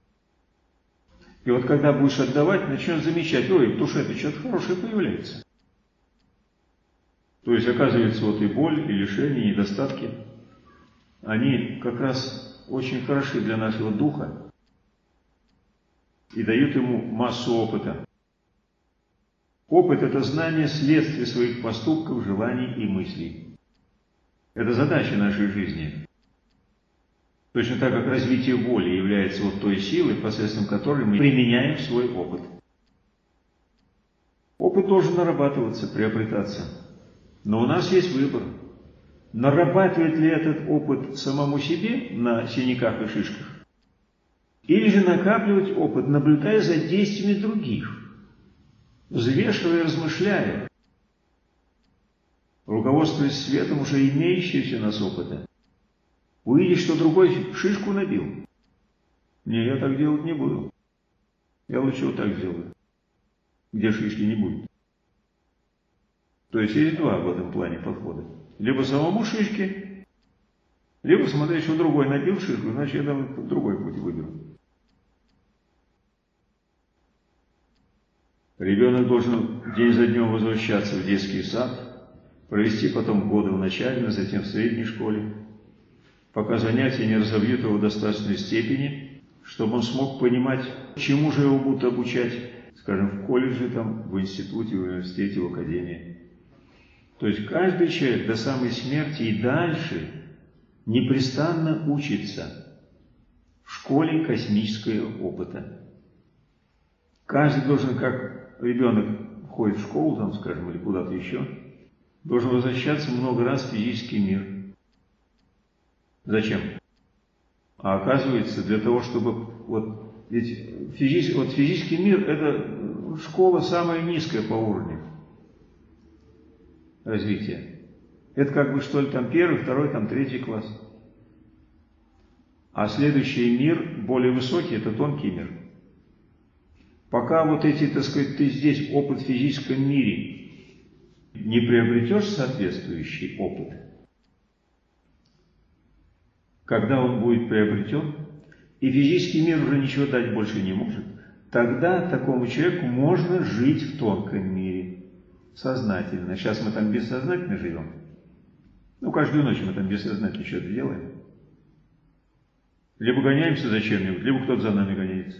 И вот когда будешь отдавать, начнешь замечать, ой, в душе-то что-то хорошее появляется. То есть, оказывается, вот и боль, и лишения, и недостатки, они как раз очень хороши для нашего духа и дают ему массу опыта. Опыт – это знание следствия своих поступков, желаний и мыслей. Это задача нашей жизни. Точно так, как развитие воли является вот той силой, посредством которой мы применяем свой опыт. Опыт должен нарабатываться, приобретаться. Но у нас есть выбор. Нарабатывать ли этот опыт самому себе на синяках и шишках? Или же накапливать опыт, наблюдая за действиями других, взвешивая и размышляя, руководствуясь светом уже имеющегося у нас опыта. Увидишь, что другой шишку набил. Не, я так делать не буду. Я лучше вот так сделаю, где шишки не будет. То есть есть два в этом плане подхода. Либо самому шишки, либо смотреть, что другой набил шишку, значит я там другой путь выберу. Ребенок должен день за днем возвращаться в детский сад, провести потом годы в начальной, затем в средней школе, пока занятия не разовьют его в достаточной степени, чтобы он смог понимать, чему же его будут обучать, скажем, в колледже, там, в институте, в университете, в академии. То есть каждый человек до самой смерти и дальше непрестанно учится в школе космического опыта. Каждый должен, как ребенок ходит в школу, там, скажем, или куда-то еще, должен возвращаться много раз в физический мир. Зачем? А оказывается, для того, чтобы вот, ведь физический, вот физический мир – это школа самая низкая по уровню развития. Это как бы, что ли, там первый, второй, там третий класс. А следующий мир, более высокий, это тонкий мир. Пока вот эти, так сказать, ты здесь опыт в физическом мире не приобретешь соответствующий опыт, когда он будет приобретен, и физический мир уже ничего дать больше не может, тогда такому человеку можно жить в тонком мире сознательно. Сейчас мы там бессознательно живем. Ну, каждую ночь мы там бессознательно что-то делаем. Либо гоняемся за чем-нибудь, либо кто-то за нами гоняется.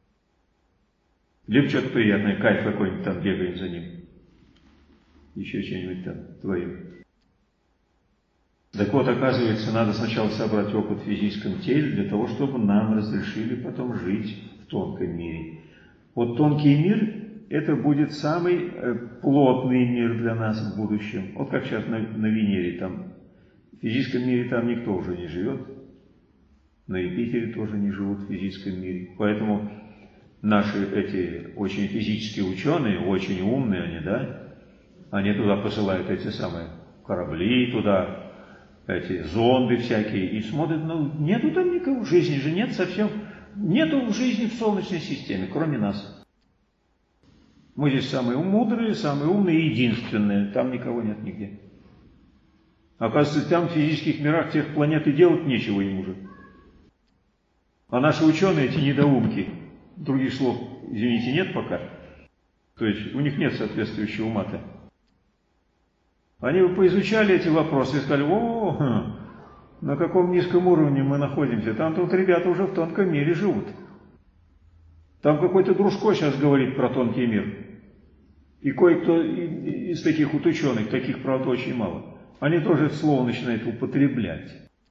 Либо что-то приятное, кайф какой-нибудь там, бегаем за ним. Еще что-нибудь там творим. Так вот, оказывается, надо сначала собрать опыт в физическом теле, для того, чтобы нам разрешили потом жить в тонком мире. Вот тонкий мир – это будет самый плотный мир для нас в будущем. Вот как сейчас на, на Венере, там, в физическом мире там никто уже не живет. На Юпитере тоже не живут в физическом мире. Поэтому наши эти очень физические ученые, очень умные они, да, они туда посылают эти самые корабли, туда эти зонды всякие, и смотрят, ну, нету там никого, жизни же нет совсем, нету жизни в Солнечной системе, кроме нас. Мы здесь самые мудрые, самые умные, единственные, там никого нет нигде. Оказывается, там в физических мирах тех планет и делать нечего им уже. А наши ученые, эти недоумки, других слов, извините, нет пока, то есть у них нет соответствующего ума-то. Они бы поизучали эти вопросы и сказали: о, на каком низком уровне мы находимся, там тут ребята уже в тонком мире живут. Там какой-то Дружко сейчас говорит про тонкий мир. И кое-кто из таких вот ученых, таких, правда, очень мало, они тоже это слово начинают употреблять.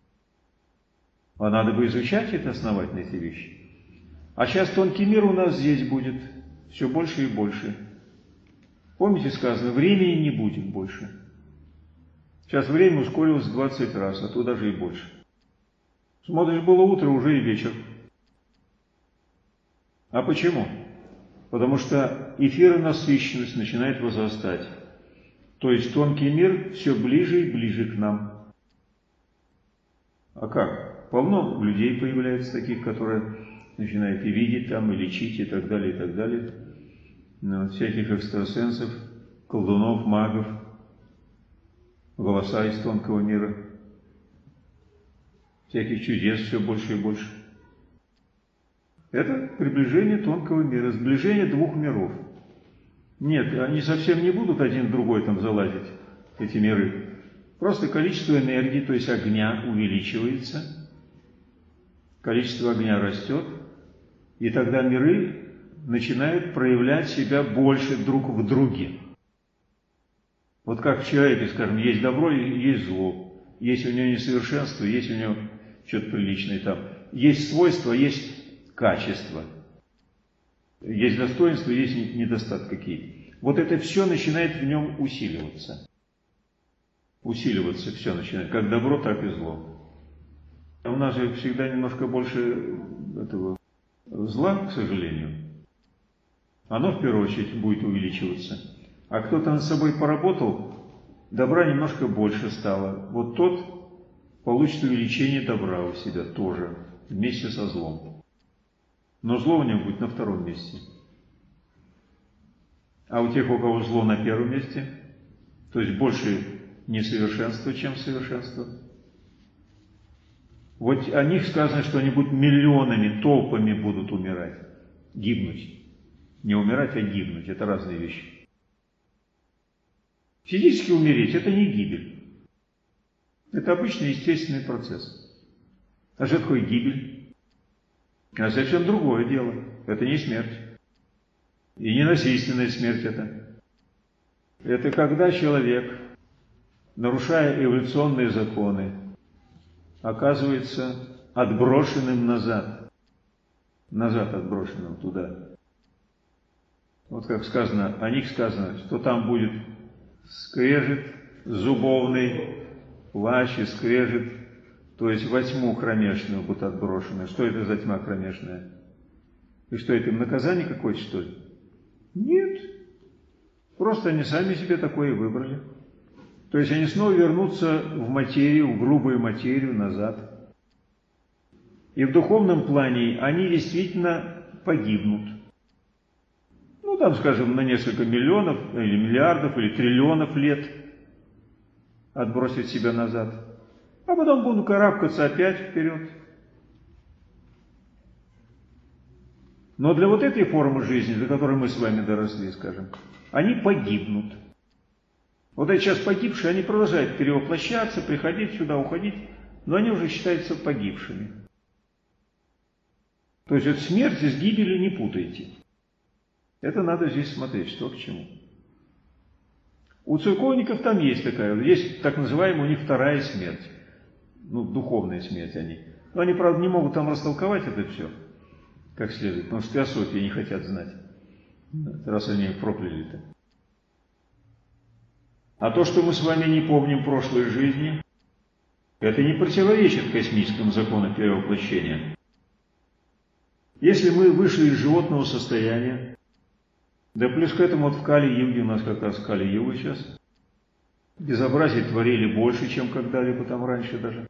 А надо бы изучать это основательно, эти вещи. А сейчас тонкий мир у нас здесь будет все больше и больше. Помните, сказано, времени не будет больше. Сейчас время ускорилось в двадцать раз, а то даже и больше. Смотришь, было утро, уже и вечер. А почему? Потому что эфиронасыщенность начинает возрастать. То есть тонкий мир все ближе и ближе к нам. А как? Полно людей появляется таких, которые начинают и видеть там, и лечить, и так далее, и так далее. Ну, всяких экстрасенсов, колдунов, магов, голоса из тонкого мира. Всяких чудес все больше и больше. Это приближение тонкого мира, сближение двух миров. Нет, они совсем не будут один в другой там залазить, эти миры. Просто количество энергии, то есть огня, увеличивается, количество огня растет, и тогда миры начинают проявлять себя больше друг в друге. Вот как в человеке, скажем, есть добро и есть зло, есть у него несовершенство, есть у него что-то приличное там, есть свойства, есть качество, есть достоинства, есть недостатки какие. Вот это все начинает в нем усиливаться. Усиливаться все начинает, как добро, так и зло. А у нас же всегда немножко больше этого зла, к сожалению. Оно в первую очередь будет увеличиваться. А кто-то над собой поработал, добра немножко больше стало. Вот тот получит увеличение добра у себя тоже, вместе со злом. Но зло у него будет на втором месте. А у тех, у кого зло на первом месте, то есть больше несовершенства, чем совершенство, вот о них сказано, что они будут миллионами, толпами будут умирать, гибнуть. Не умирать, а гибнуть. Это разные вещи. Физически умереть – это не гибель. Это обычный естественный процесс. А что такое гибель? Это совсем другое дело. Это не смерть. И не насильственная смерть это. Это когда человек, нарушая эволюционные законы, оказывается отброшенным назад. Назад отброшенным туда. Вот как сказано, о них сказано, что там будет скрежет зубовный, плач и скрежет, то есть во тьму кромешную будут отброшены. Что это за тьма кромешная? И что, это им наказание какое-то, что ли? Нет. Просто они сами себе такое выбрали. То есть они снова вернутся в материю, в грубую материю назад. И в духовном плане они действительно погибнут. Ну, там, скажем, на несколько миллионов, или миллиардов, или триллионов лет отбросить себя назад. А потом будут карабкаться опять вперед. Но для вот этой формы жизни, до которой мы с вами доросли, скажем, они погибнут. Вот эти сейчас погибшие, они продолжают перевоплощаться, приходить сюда, уходить, но они уже считаются погибшими. То есть вот смерть с гибелью не путайте. Это надо здесь смотреть, что к чему. У церковников там есть такая, есть так называемая у них вторая смерть. Ну, духовная смерть они. Но они, правда, не могут там растолковать это все как следует, потому что теософии не хотят знать, раз они их прокляли-то. А то, что мы с вами не помним прошлой жизни, это не противоречит космическому закону перевоплощения. Если мы вышли из животного состояния, да плюс к этому вот в Кали-Юге, у нас как раз Кали-Юга сейчас, безобразие творили больше, чем когда-либо там раньше даже.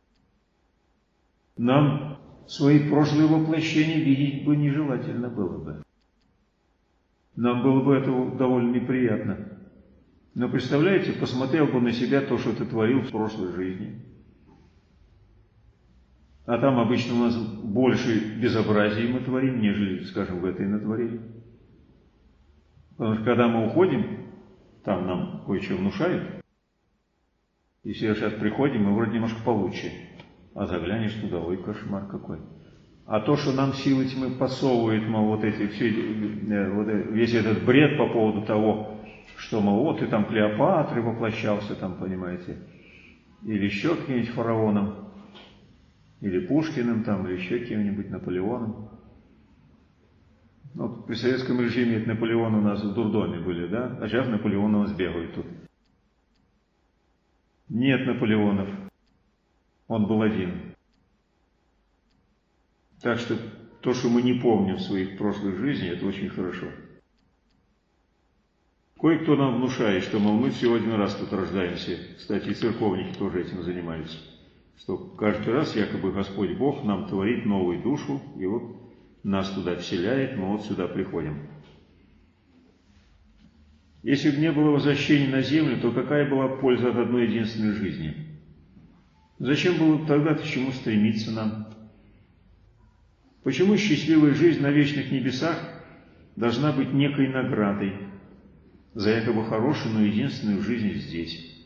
Нам свои прошлые воплощения видеть бы нежелательно было бы. Нам было бы это довольно неприятно. Но представляете, посмотрел бы на себя то, что ты творил в прошлой жизни. А там обычно у нас больше безобразий мы творим, нежели, скажем, в этой натворили. Потому что когда мы уходим, там нам кое-что внушают. Если сейчас приходим, мы вроде немножко получше. А заглянешь туда, ой, кошмар какой. А то, что нам силы тьмы подсовывает, мол, вот эти, все, вот, весь этот бред по поводу того, что, мол, вот ты там Клеопатрой воплощался, там, понимаете, или еще каким-нибудь фараоном, или Пушкиным, там, или еще кем-нибудь Наполеоном. Вот при советском режиме это Наполеон у нас в дурдоме были, да? А сейчас Наполеон у нас бегает тут. Нет Наполеонов. Он был один. Так что то, что мы не помним в своих прошлых жизнях, это очень хорошо. Кое-кто нам внушает, что, мол, мы всего один раз тут рождаемся. Кстати, и церковники тоже этим занимаются. Что каждый раз якобы Господь Бог нам творит новую душу, и вот нас туда вселяет, мы вот сюда приходим. Если бы не было возвращения на землю, то какая была польза от одной единственной жизни? Зачем было тогда к чему стремиться нам? Почему счастливая жизнь на вечных небесах должна быть некой наградой за якобы хорошую, но единственную жизнь здесь?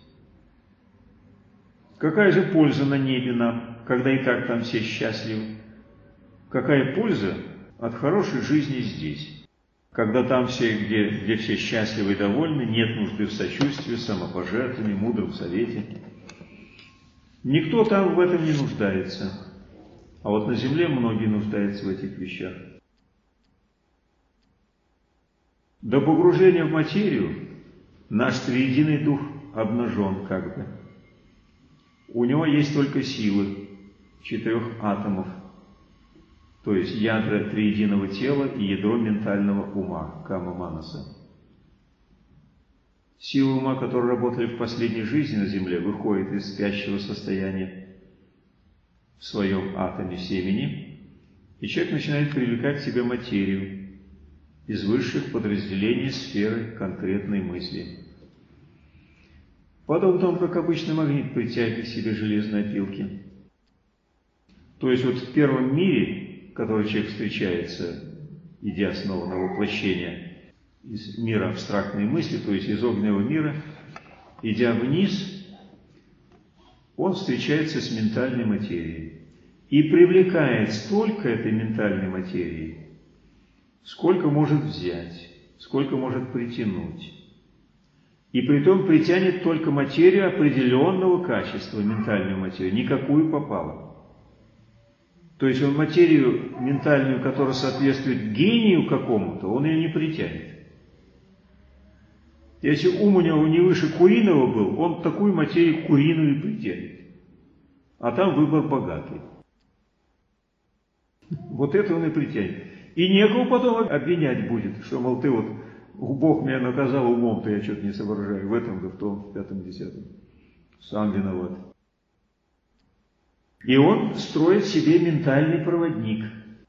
Какая же польза на небе нам, когда и так там все счастливы? Какая польза от хорошей жизни здесь? когда там все, где, где все счастливы и довольны, нет нужды в сочувствии, самопожертвовании, мудром совете. Никто там в этом не нуждается. А вот на земле многие нуждаются в этих вещах. До погружения в материю наш триединый дух обнажен как бы. У него есть только силы четырех атомов, то есть ядра триединого тела и ядро ментального ума, кама-манаса. Силы ума, которые работали в последней жизни на Земле, выходят из спящего состояния в своем атоме семени, и человек начинает привлекать к себе материю из высших подразделений сферы конкретной мысли. Подобно тому, как обычный магнит притягивает к себе железные опилки. То есть вот в первом мире, в котором человек встречается, идя снова на воплощение из мира абстрактной мысли, то есть из огненного мира, идя вниз, он встречается с ментальной материей и привлекает столько этой ментальной материи, сколько может взять, сколько может притянуть. И притом притянет только материю определенного качества, ментальную материю, никакую попало. То есть он материю ментальную, которая соответствует гению какому-то, он ее не притянет. Если ум у него не выше куриного был, он такую материю куриную и притянет. А там выбор богатый. Вот это он и притянет. И некого потом обвинять будет, что, мол, ты вот, Бог меня наказал умом-то, я что-то не соображаю, в этом, да в том, в пятом, десятом. Сам виноват. И он строит себе ментальный проводник.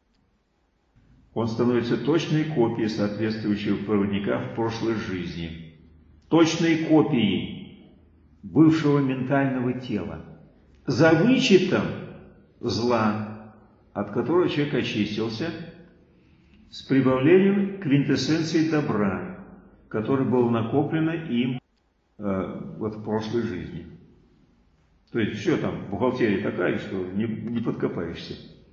Он становится точной копией соответствующего проводника в прошлой жизни. Точной копией бывшего ментального тела. За вычетом зла, от которого человек очистился, с прибавлением квинтэссенции добра, которое было накоплено им э, вот в прошлой жизни. То есть все там, бухгалтерия такая, что не, не подкопаешься.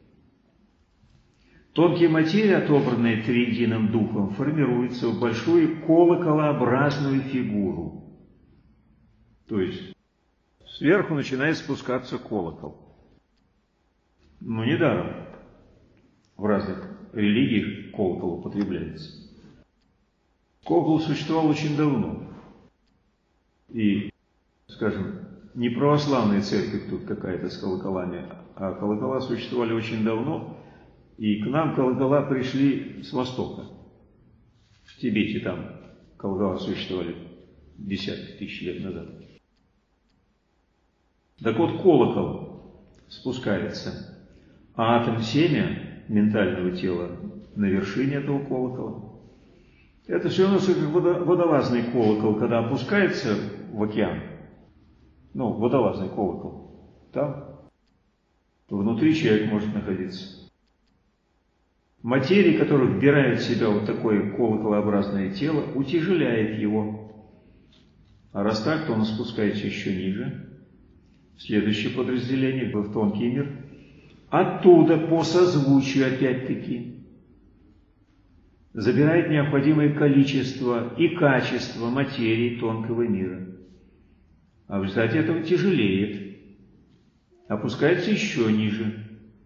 Тонкие материи, отобранные триединым духом, формируются в большую колоколообразную фигуру. То есть сверху начинает спускаться колокол. Но недаром в разных религиях колокол употребляется. Колокол существовал очень давно. И, скажем, не православная церковь тут какая-то с колоколами, а колокола существовали очень давно, и к нам колокола пришли с Востока. В Тибете там колокола существовали десятки тысяч лет назад. Так вот, колокол спускается, а атом семя ментального тела на вершине этого колокола. Это все равно, как водолазный колокол, когда опускается в океан. Ну, водолазный колокол. Там внутри человек может находиться. Материя, которая вбирает в себя вот такое колоколообразное тело, утяжеляет его. А раз так, то он спускается еще ниже. Следующее подразделение, в тонкий мир. Оттуда, по созвучию опять-таки, забирает необходимое количество и качество материи тонкого мира. А в результате этого тяжелеет. Опускается еще ниже.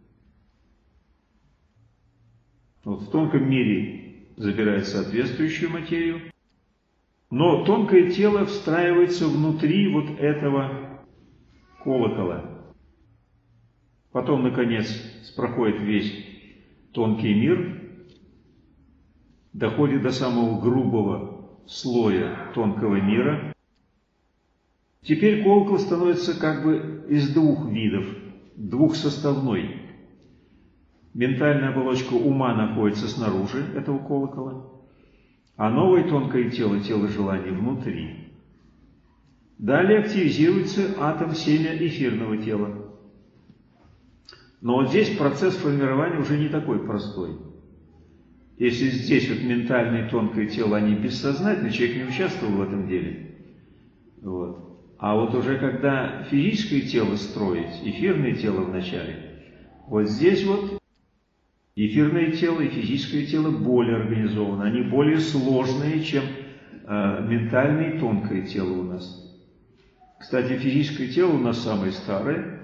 Вот в тонком мире забирает соответствующую материю, но тонкое тело встраивается внутри вот этого колокола. Потом, наконец, проходит весь тонкий мир, доходит до самого грубого слоя тонкого мира. Теперь колокол становится как бы из двух видов, двухсоставной. Ментальная оболочка ума находится снаружи этого колокола, а новое тонкое тело, тело желаний, внутри. Далее активизируется атом семя эфирного тела. Но вот здесь процесс формирования уже не такой простой. Если здесь вот ментальное и тонкое тело, они бессознательны, человек не участвовал в этом деле. Вот. А вот уже когда физическое тело строить, эфирное тело вначале, вот здесь вот Эфирное тело и физическое тело более организованы, они более сложные, чем э, ментальное и тонкое тело у нас. Кстати, физическое тело у нас самое старое,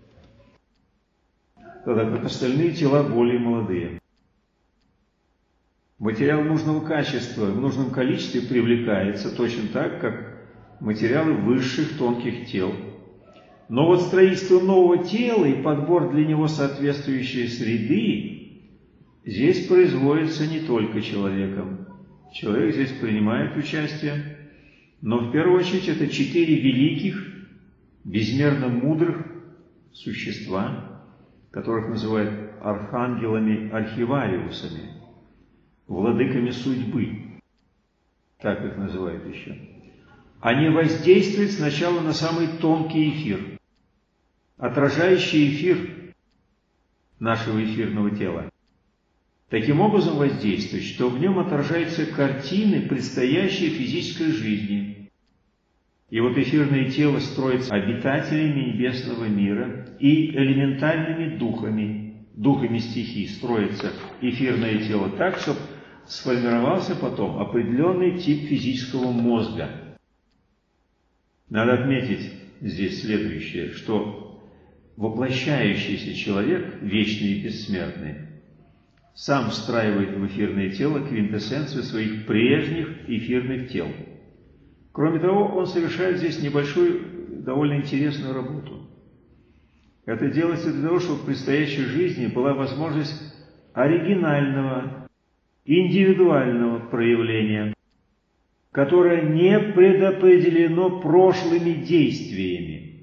тогда как остальные тела более молодые. Материал нужного качества в нужном количестве привлекается точно так, как материалы высших тонких тел. Но вот строительство нового тела и подбор для него соответствующей среды здесь производится не только человеком. Человек здесь принимает участие, но в первую очередь это четыре великих, безмерно мудрых существа, которых называют архангелами-архивариусами, владыками судьбы, так их называют еще. Они воздействуют сначала на самый тонкий эфир, отражающий эфир нашего эфирного тела. Таким образом воздействует, что в нем отражаются картины предстоящей физической жизни. И вот эфирное тело строится обитателями небесного мира и элементальными духами, духами стихий строится эфирное тело так, чтобы сформировался потом определенный тип физического мозга. Надо отметить здесь следующее, что воплощающийся человек, вечный и бессмертный, сам встраивает в эфирное тело квинтэссенцию своих прежних эфирных тел. Кроме того, он совершает здесь небольшую, довольно интересную работу. Это делается для того, чтобы в предстоящей жизни была возможность оригинального, индивидуального проявления, которое не предопределено прошлыми действиями.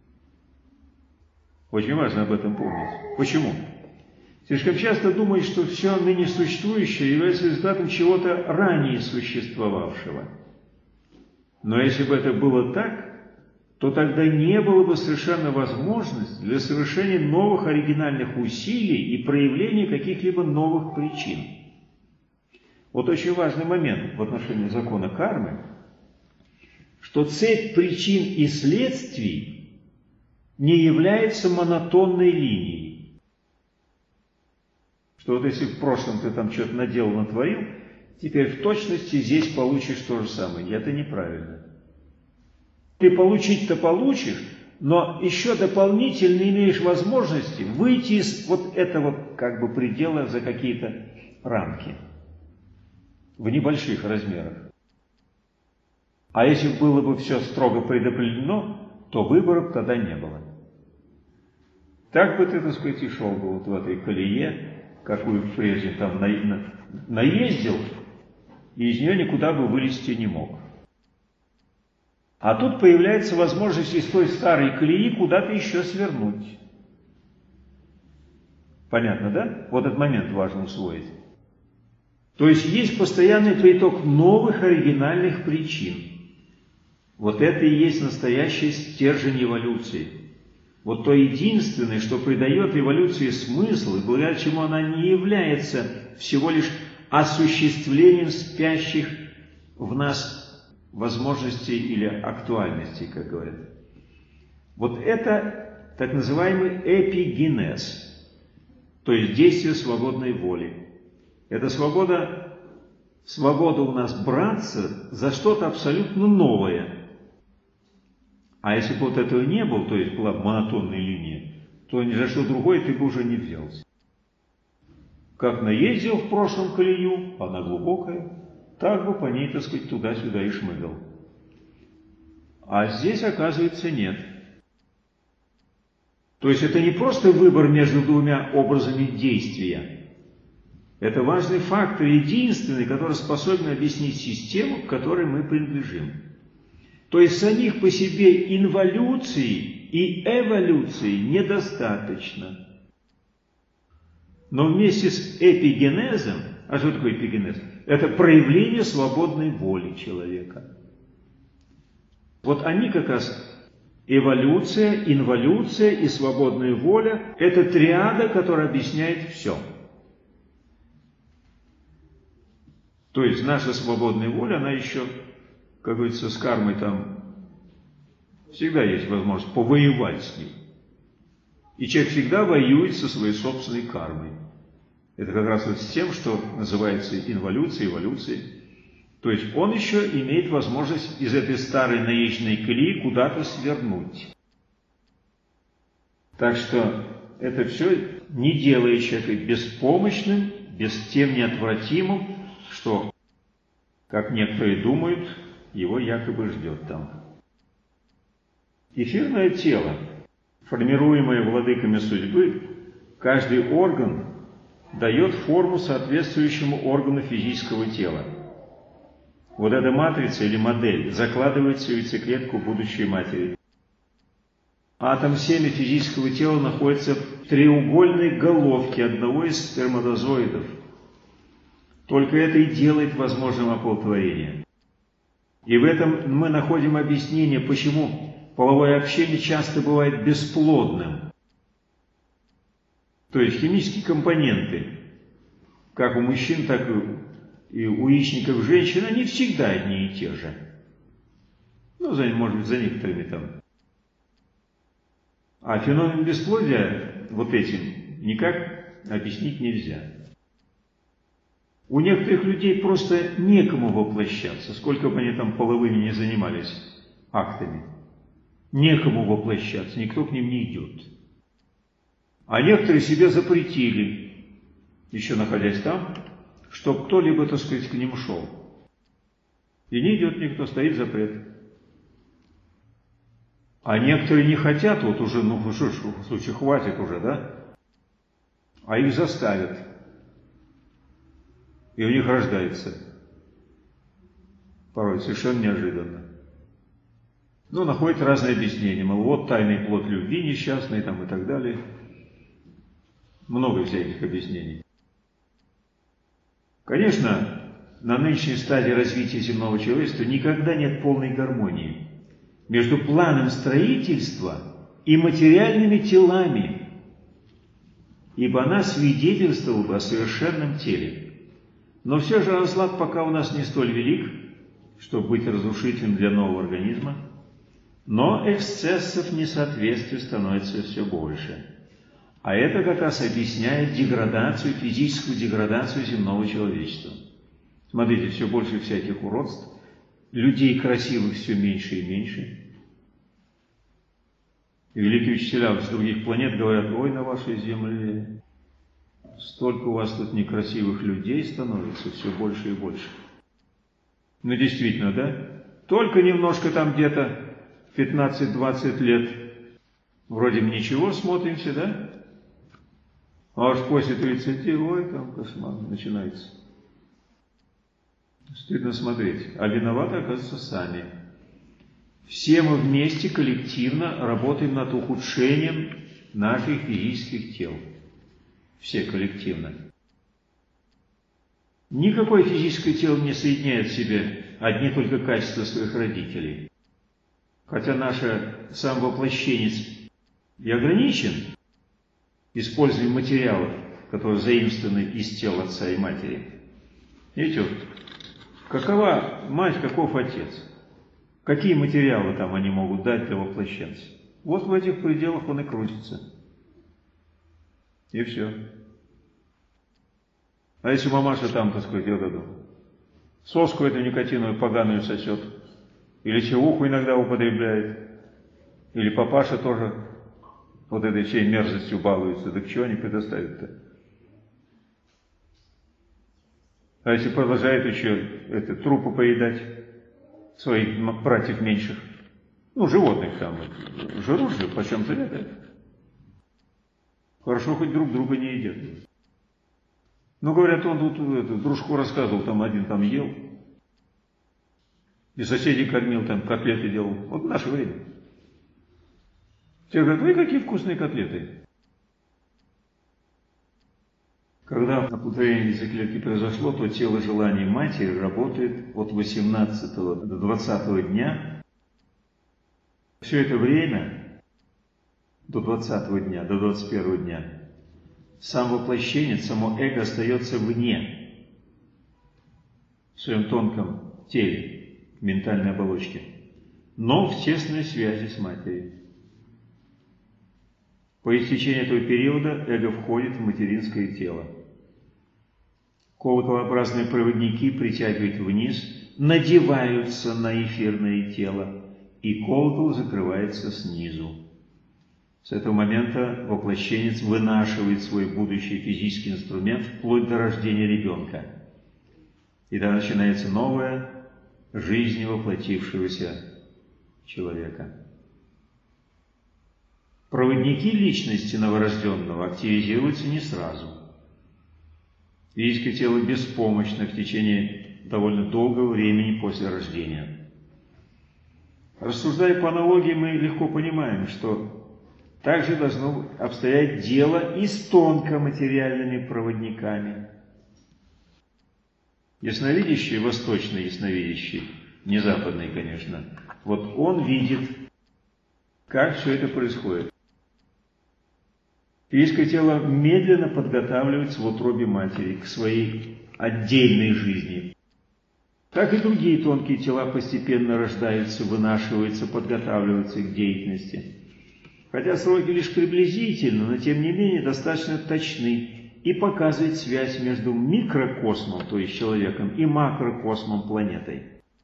Очень важно об этом помнить. Почему? Слишком часто думают, что все ныне существующее является результатом чего-то ранее существовавшего. Но если бы это было так, то тогда не было бы совершенно возможности для совершения новых оригинальных усилий и проявления каких-либо новых причин. Вот очень важный момент в отношении закона кармы, что цепь причин и следствий не является монотонной линией. Что вот если в прошлом ты там что-то наделал, натворил, теперь в точности здесь получишь то же самое. И это неправильно. Ты получить-то получишь, но еще дополнительно имеешь возможности выйти из вот этого как бы предела за какие-то рамки в небольших размерах. А если было бы все строго предопределено, то выборов тогда не было. Так бы ты, так сказать, и шел бы вот в этой колее, какую прежде там на, на, наездил, и из нее никуда бы вылезти не мог. А тут появляется возможность из той старой колеи куда-то еще свернуть. Понятно, да? Вот этот момент важно усвоить. То есть есть постоянный приток новых оригинальных причин. Вот это и есть настоящий стержень эволюции. Вот то единственное, что придает эволюции смысл, и благодаря чему она не является всего лишь осуществлением спящих в нас возможностей или актуальностей, как говорят. Вот это так называемый эпигенез, то есть действие свободной воли. Это свобода, свобода у нас браться за что-то абсолютно новое. А если бы вот этого не было, то есть была монотонная линия, то ни за что другое ты бы уже не взялся. Как наездил в прошлом колею, она глубокая, так бы по ней, так сказать, туда-сюда и шмыгал. А здесь, оказывается, нет. То есть это не просто выбор между двумя образами действия. Это важный фактор, единственный, который способен объяснить систему, к которой мы принадлежим. То есть самих по себе инволюции и эволюции недостаточно. Но вместе с эпигенезом, а что такое эпигенез? Это проявление свободной воли человека. Вот они как раз, эволюция, инволюция и свободная воля, это триада, которая объясняет все. То есть наша свободная воля, она еще, как говорится, с кармой там всегда есть возможность повоевать с ней. И человек всегда воюет со своей собственной кармой. Это как раз вот с тем, что называется инволюцией, эволюцией. То есть он еще имеет возможность из этой старой наезженной колеи куда-то свернуть. Так что это все не делает человека беспомощным, без тем неотвратимым, что, как некоторые думают, его якобы ждет там. Эфирное тело, формируемое владыками судьбы, каждый орган дает форму соответствующему органу физического тела. Вот эта матрица или модель закладывается в яйцеклетку будущей матери. Атом семя физического тела находится в треугольной головке одного из сперматозоидов. Только это и делает возможным оплодотворение. И в этом мы находим объяснение, почему половое общение часто бывает бесплодным. То есть химические компоненты, как у мужчин, так и у яичников женщин, они всегда одни и те же. Ну, за, может быть, за некоторыми там. А феномен бесплодия вот этим никак объяснить нельзя. У некоторых людей просто некому воплощаться, сколько бы они там половыми не занимались актами. Некому воплощаться, никто к ним не идет. А некоторые себе запретили, еще находясь там, чтобы кто-либо, так сказать, к ним шел. И не идет никто, стоит запрет. А некоторые не хотят, вот уже, ну что ж, в случае хватит уже, да? А их заставят. И у них рождается. Порой совершенно неожиданно. Ну, находят разные объяснения. Мол, вот тайный плод любви несчастный там и так далее. Много всяких объяснений. Конечно, на нынешней стадии развития земного человечества никогда нет полной гармонии между планом строительства и материальными телами, ибо она свидетельствовала бы о совершенном теле. Но все же разлад пока у нас не столь велик, чтобы быть разрушительным для нового организма, но эксцессов несоответствия становится все больше. А это как раз объясняет деградацию, физическую деградацию земного человечества. Смотрите, все больше всяких уродств, людей красивых все меньше и меньше. И великие учителя с других планет говорят: ой, на вашей земле столько у вас тут некрасивых людей становится, все больше и больше. Ну, действительно, да? Только немножко там где-то пятнадцать-двадцать лет вроде бы ничего смотримся, да? А уж после тридцати, ой, там кошмар начинается. Стыдно смотреть. А виноваты, оказывается, сами. Все мы вместе, коллективно работаем над ухудшением наших физических тел. Все коллективно. Никакое физическое тело не соединяет в себе одни только качества своих родителей. Хотя наше самовоплощение и ограничен использованием материалов, которые заимствованы из тел отца и матери. Видите, вот, какова мать, каков отец? Какие материалы там они могут дать для воплощенца? Вот в этих пределах он и крутится. И все. А если мамаша там, так сказать, вот эту соску эту никотиновую поганую сосет, или чевуху иногда употребляет, или папаша тоже вот этой всей мерзостью балуется, так чего они предоставят-то? А если продолжает еще это, трупы поедать своих братьев меньших, ну, животных там, жрут же, почем-то это. Хорошо, хоть друг друга не едят. Ну, говорят, он тут это, дружку рассказывал, там один там ел, и соседей кормил, там котлеты делал. Вот в наше время. Те говорят: вы какие вкусные котлеты. Когда оплодотворение яйцеклетки произошло, то тело желаний матери работает от восемнадцатого до двадцатого дня. Все это время, до двадцатого дня, до двадцать первого дня, сам воплощенец, само эго остается вне, в своем тонком теле, ментальной оболочке, но в тесной связи с матерью. По истечении этого периода эго входит в материнское тело. колоколообразные проводники притягивают вниз, надеваются на эфирное тело, и колокол закрывается снизу. С этого момента воплощенец вынашивает свой будущий физический инструмент вплоть до рождения ребенка. И тогда начинается новая жизнь воплотившегося человека. Проводники личности новорожденного активизируются не сразу. Физическое тело беспомощно в течение довольно долгого времени после рождения. Рассуждая по аналогии, мы легко понимаем, что также должно обстоять дело и с тонкоматериальными проводниками. Ясновидящий, восточный ясновидящий, не западный, конечно, вот он видит, как все это происходит. Физическое тело медленно подготавливается в утробе матери к своей отдельной жизни. Так и другие тонкие тела постепенно рождаются, вынашиваются, подготавливаются к деятельности. Хотя сроки лишь приблизительно, но тем не менее достаточно точны и показывают связь между микрокосмом, то есть человеком, и макрокосмом, планетой.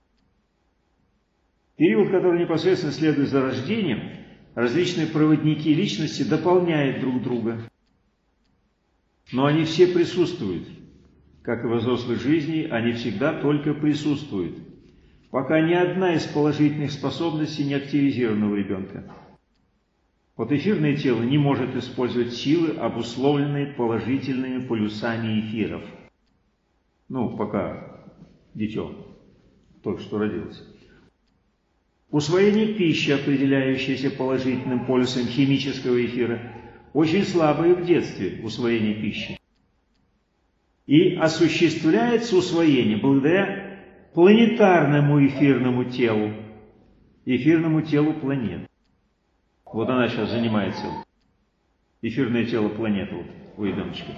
Период, который непосредственно следует за рождением, различные проводники личности дополняют друг друга. Но они все присутствуют. Как и во взрослой жизни, они всегда только присутствуют, пока ни одна из положительных способностей не активизирована у ребенка. Вот эфирное тело не может использовать силы, обусловленные положительными полюсами эфиров. Ну, пока дитё только что родилось. Усвоение пищи, определяющееся положительным полюсом химического эфира, очень слабое в детстве усвоение пищи. И осуществляется усвоение благодаря планетарному эфирному телу, эфирному телу планет. Вот она сейчас занимается, эфирное тело планеты вот, у ребеночка.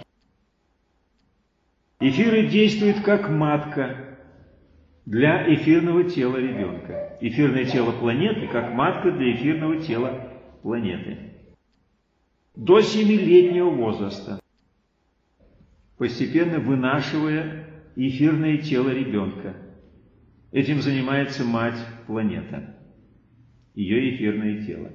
Эфиры действуют как матка для эфирного тела ребенка. Эфирное тело планеты как матка для эфирного тела планеты. До семилетнего возраста, постепенно вынашивая эфирное тело ребенка. Этим занимается мать планета, ее эфирное тело.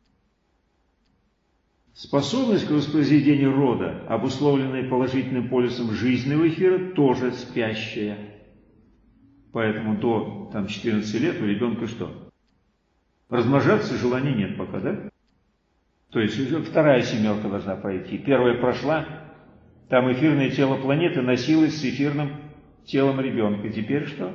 Способность к воспроизведению рода, обусловленная положительным полюсом жизненного эфира, тоже спящая. Поэтому до там, четырнадцати лет у ребенка что? Размножаться желания нет пока, да? То есть вторая семерка должна пойти. Первая прошла, там эфирное тело планеты носилось с эфирным телом ребенка. Теперь что?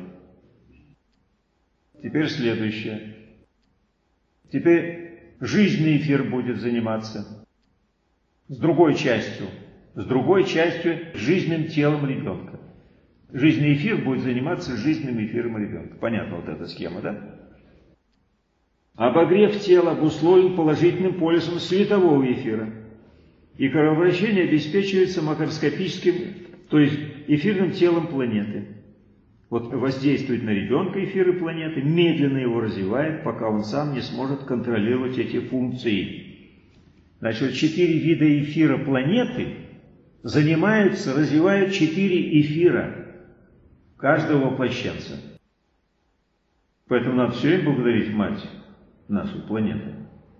Теперь следующее. Теперь жизненный эфир будет заниматься с другой частью, с другой частью жизненным телом ребенка. Жизненный эфир будет заниматься жизненным эфиром ребенка. Понятна вот эта схема, да? Обогрев тела обусловлен положительным полюсом светового эфира. И кровообращение обеспечивается макроскопическим, то есть эфирным телом планеты. Вот воздействует на ребенка эфиры планеты, медленно его развивает, пока он сам не сможет контролировать эти функции. Значит, четыре вида эфира планеты занимаются, развивают четыре эфира каждого воплощенца. Поэтому надо все время благодарить мать, нашу планету,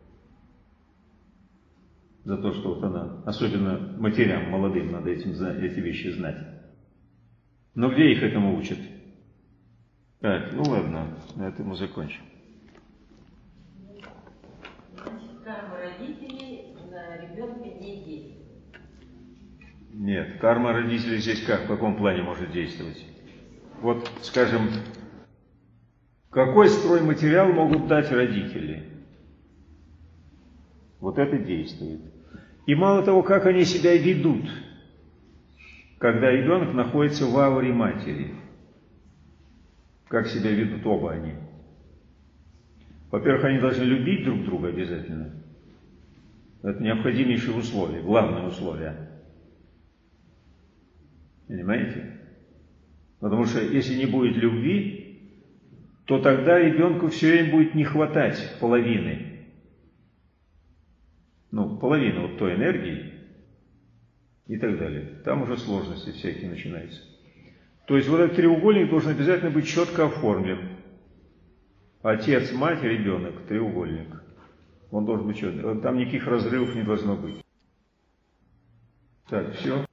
за то, что вот она, особенно матерям молодым, надо этим, эти вещи знать. Но где их этому учат? Так, ну ладно, на этом мы закончим. Значит, карма родителей на ребенка не действует. Нет, карма родителей здесь как, в каком плане может действовать? Вот, скажем, какой стройматериал могут дать родители? Вот это действует. И мало того, как они себя ведут, когда ребенок находится в ауре матери. Как себя ведут оба они. Во-первых, они должны любить друг друга обязательно. Это необходимейшее условие, главное условие. Понимаете? Потому что если не будет любви, то тогда ребенку все время будет не хватать половины. Ну, половины вот той энергии и так далее. Там уже сложности всякие начинаются. То есть вот этот треугольник должен обязательно быть четко оформлен. Отец, мать, ребенок, треугольник. Он должен быть четко. Там никаких разрывов не должно быть. Так, все.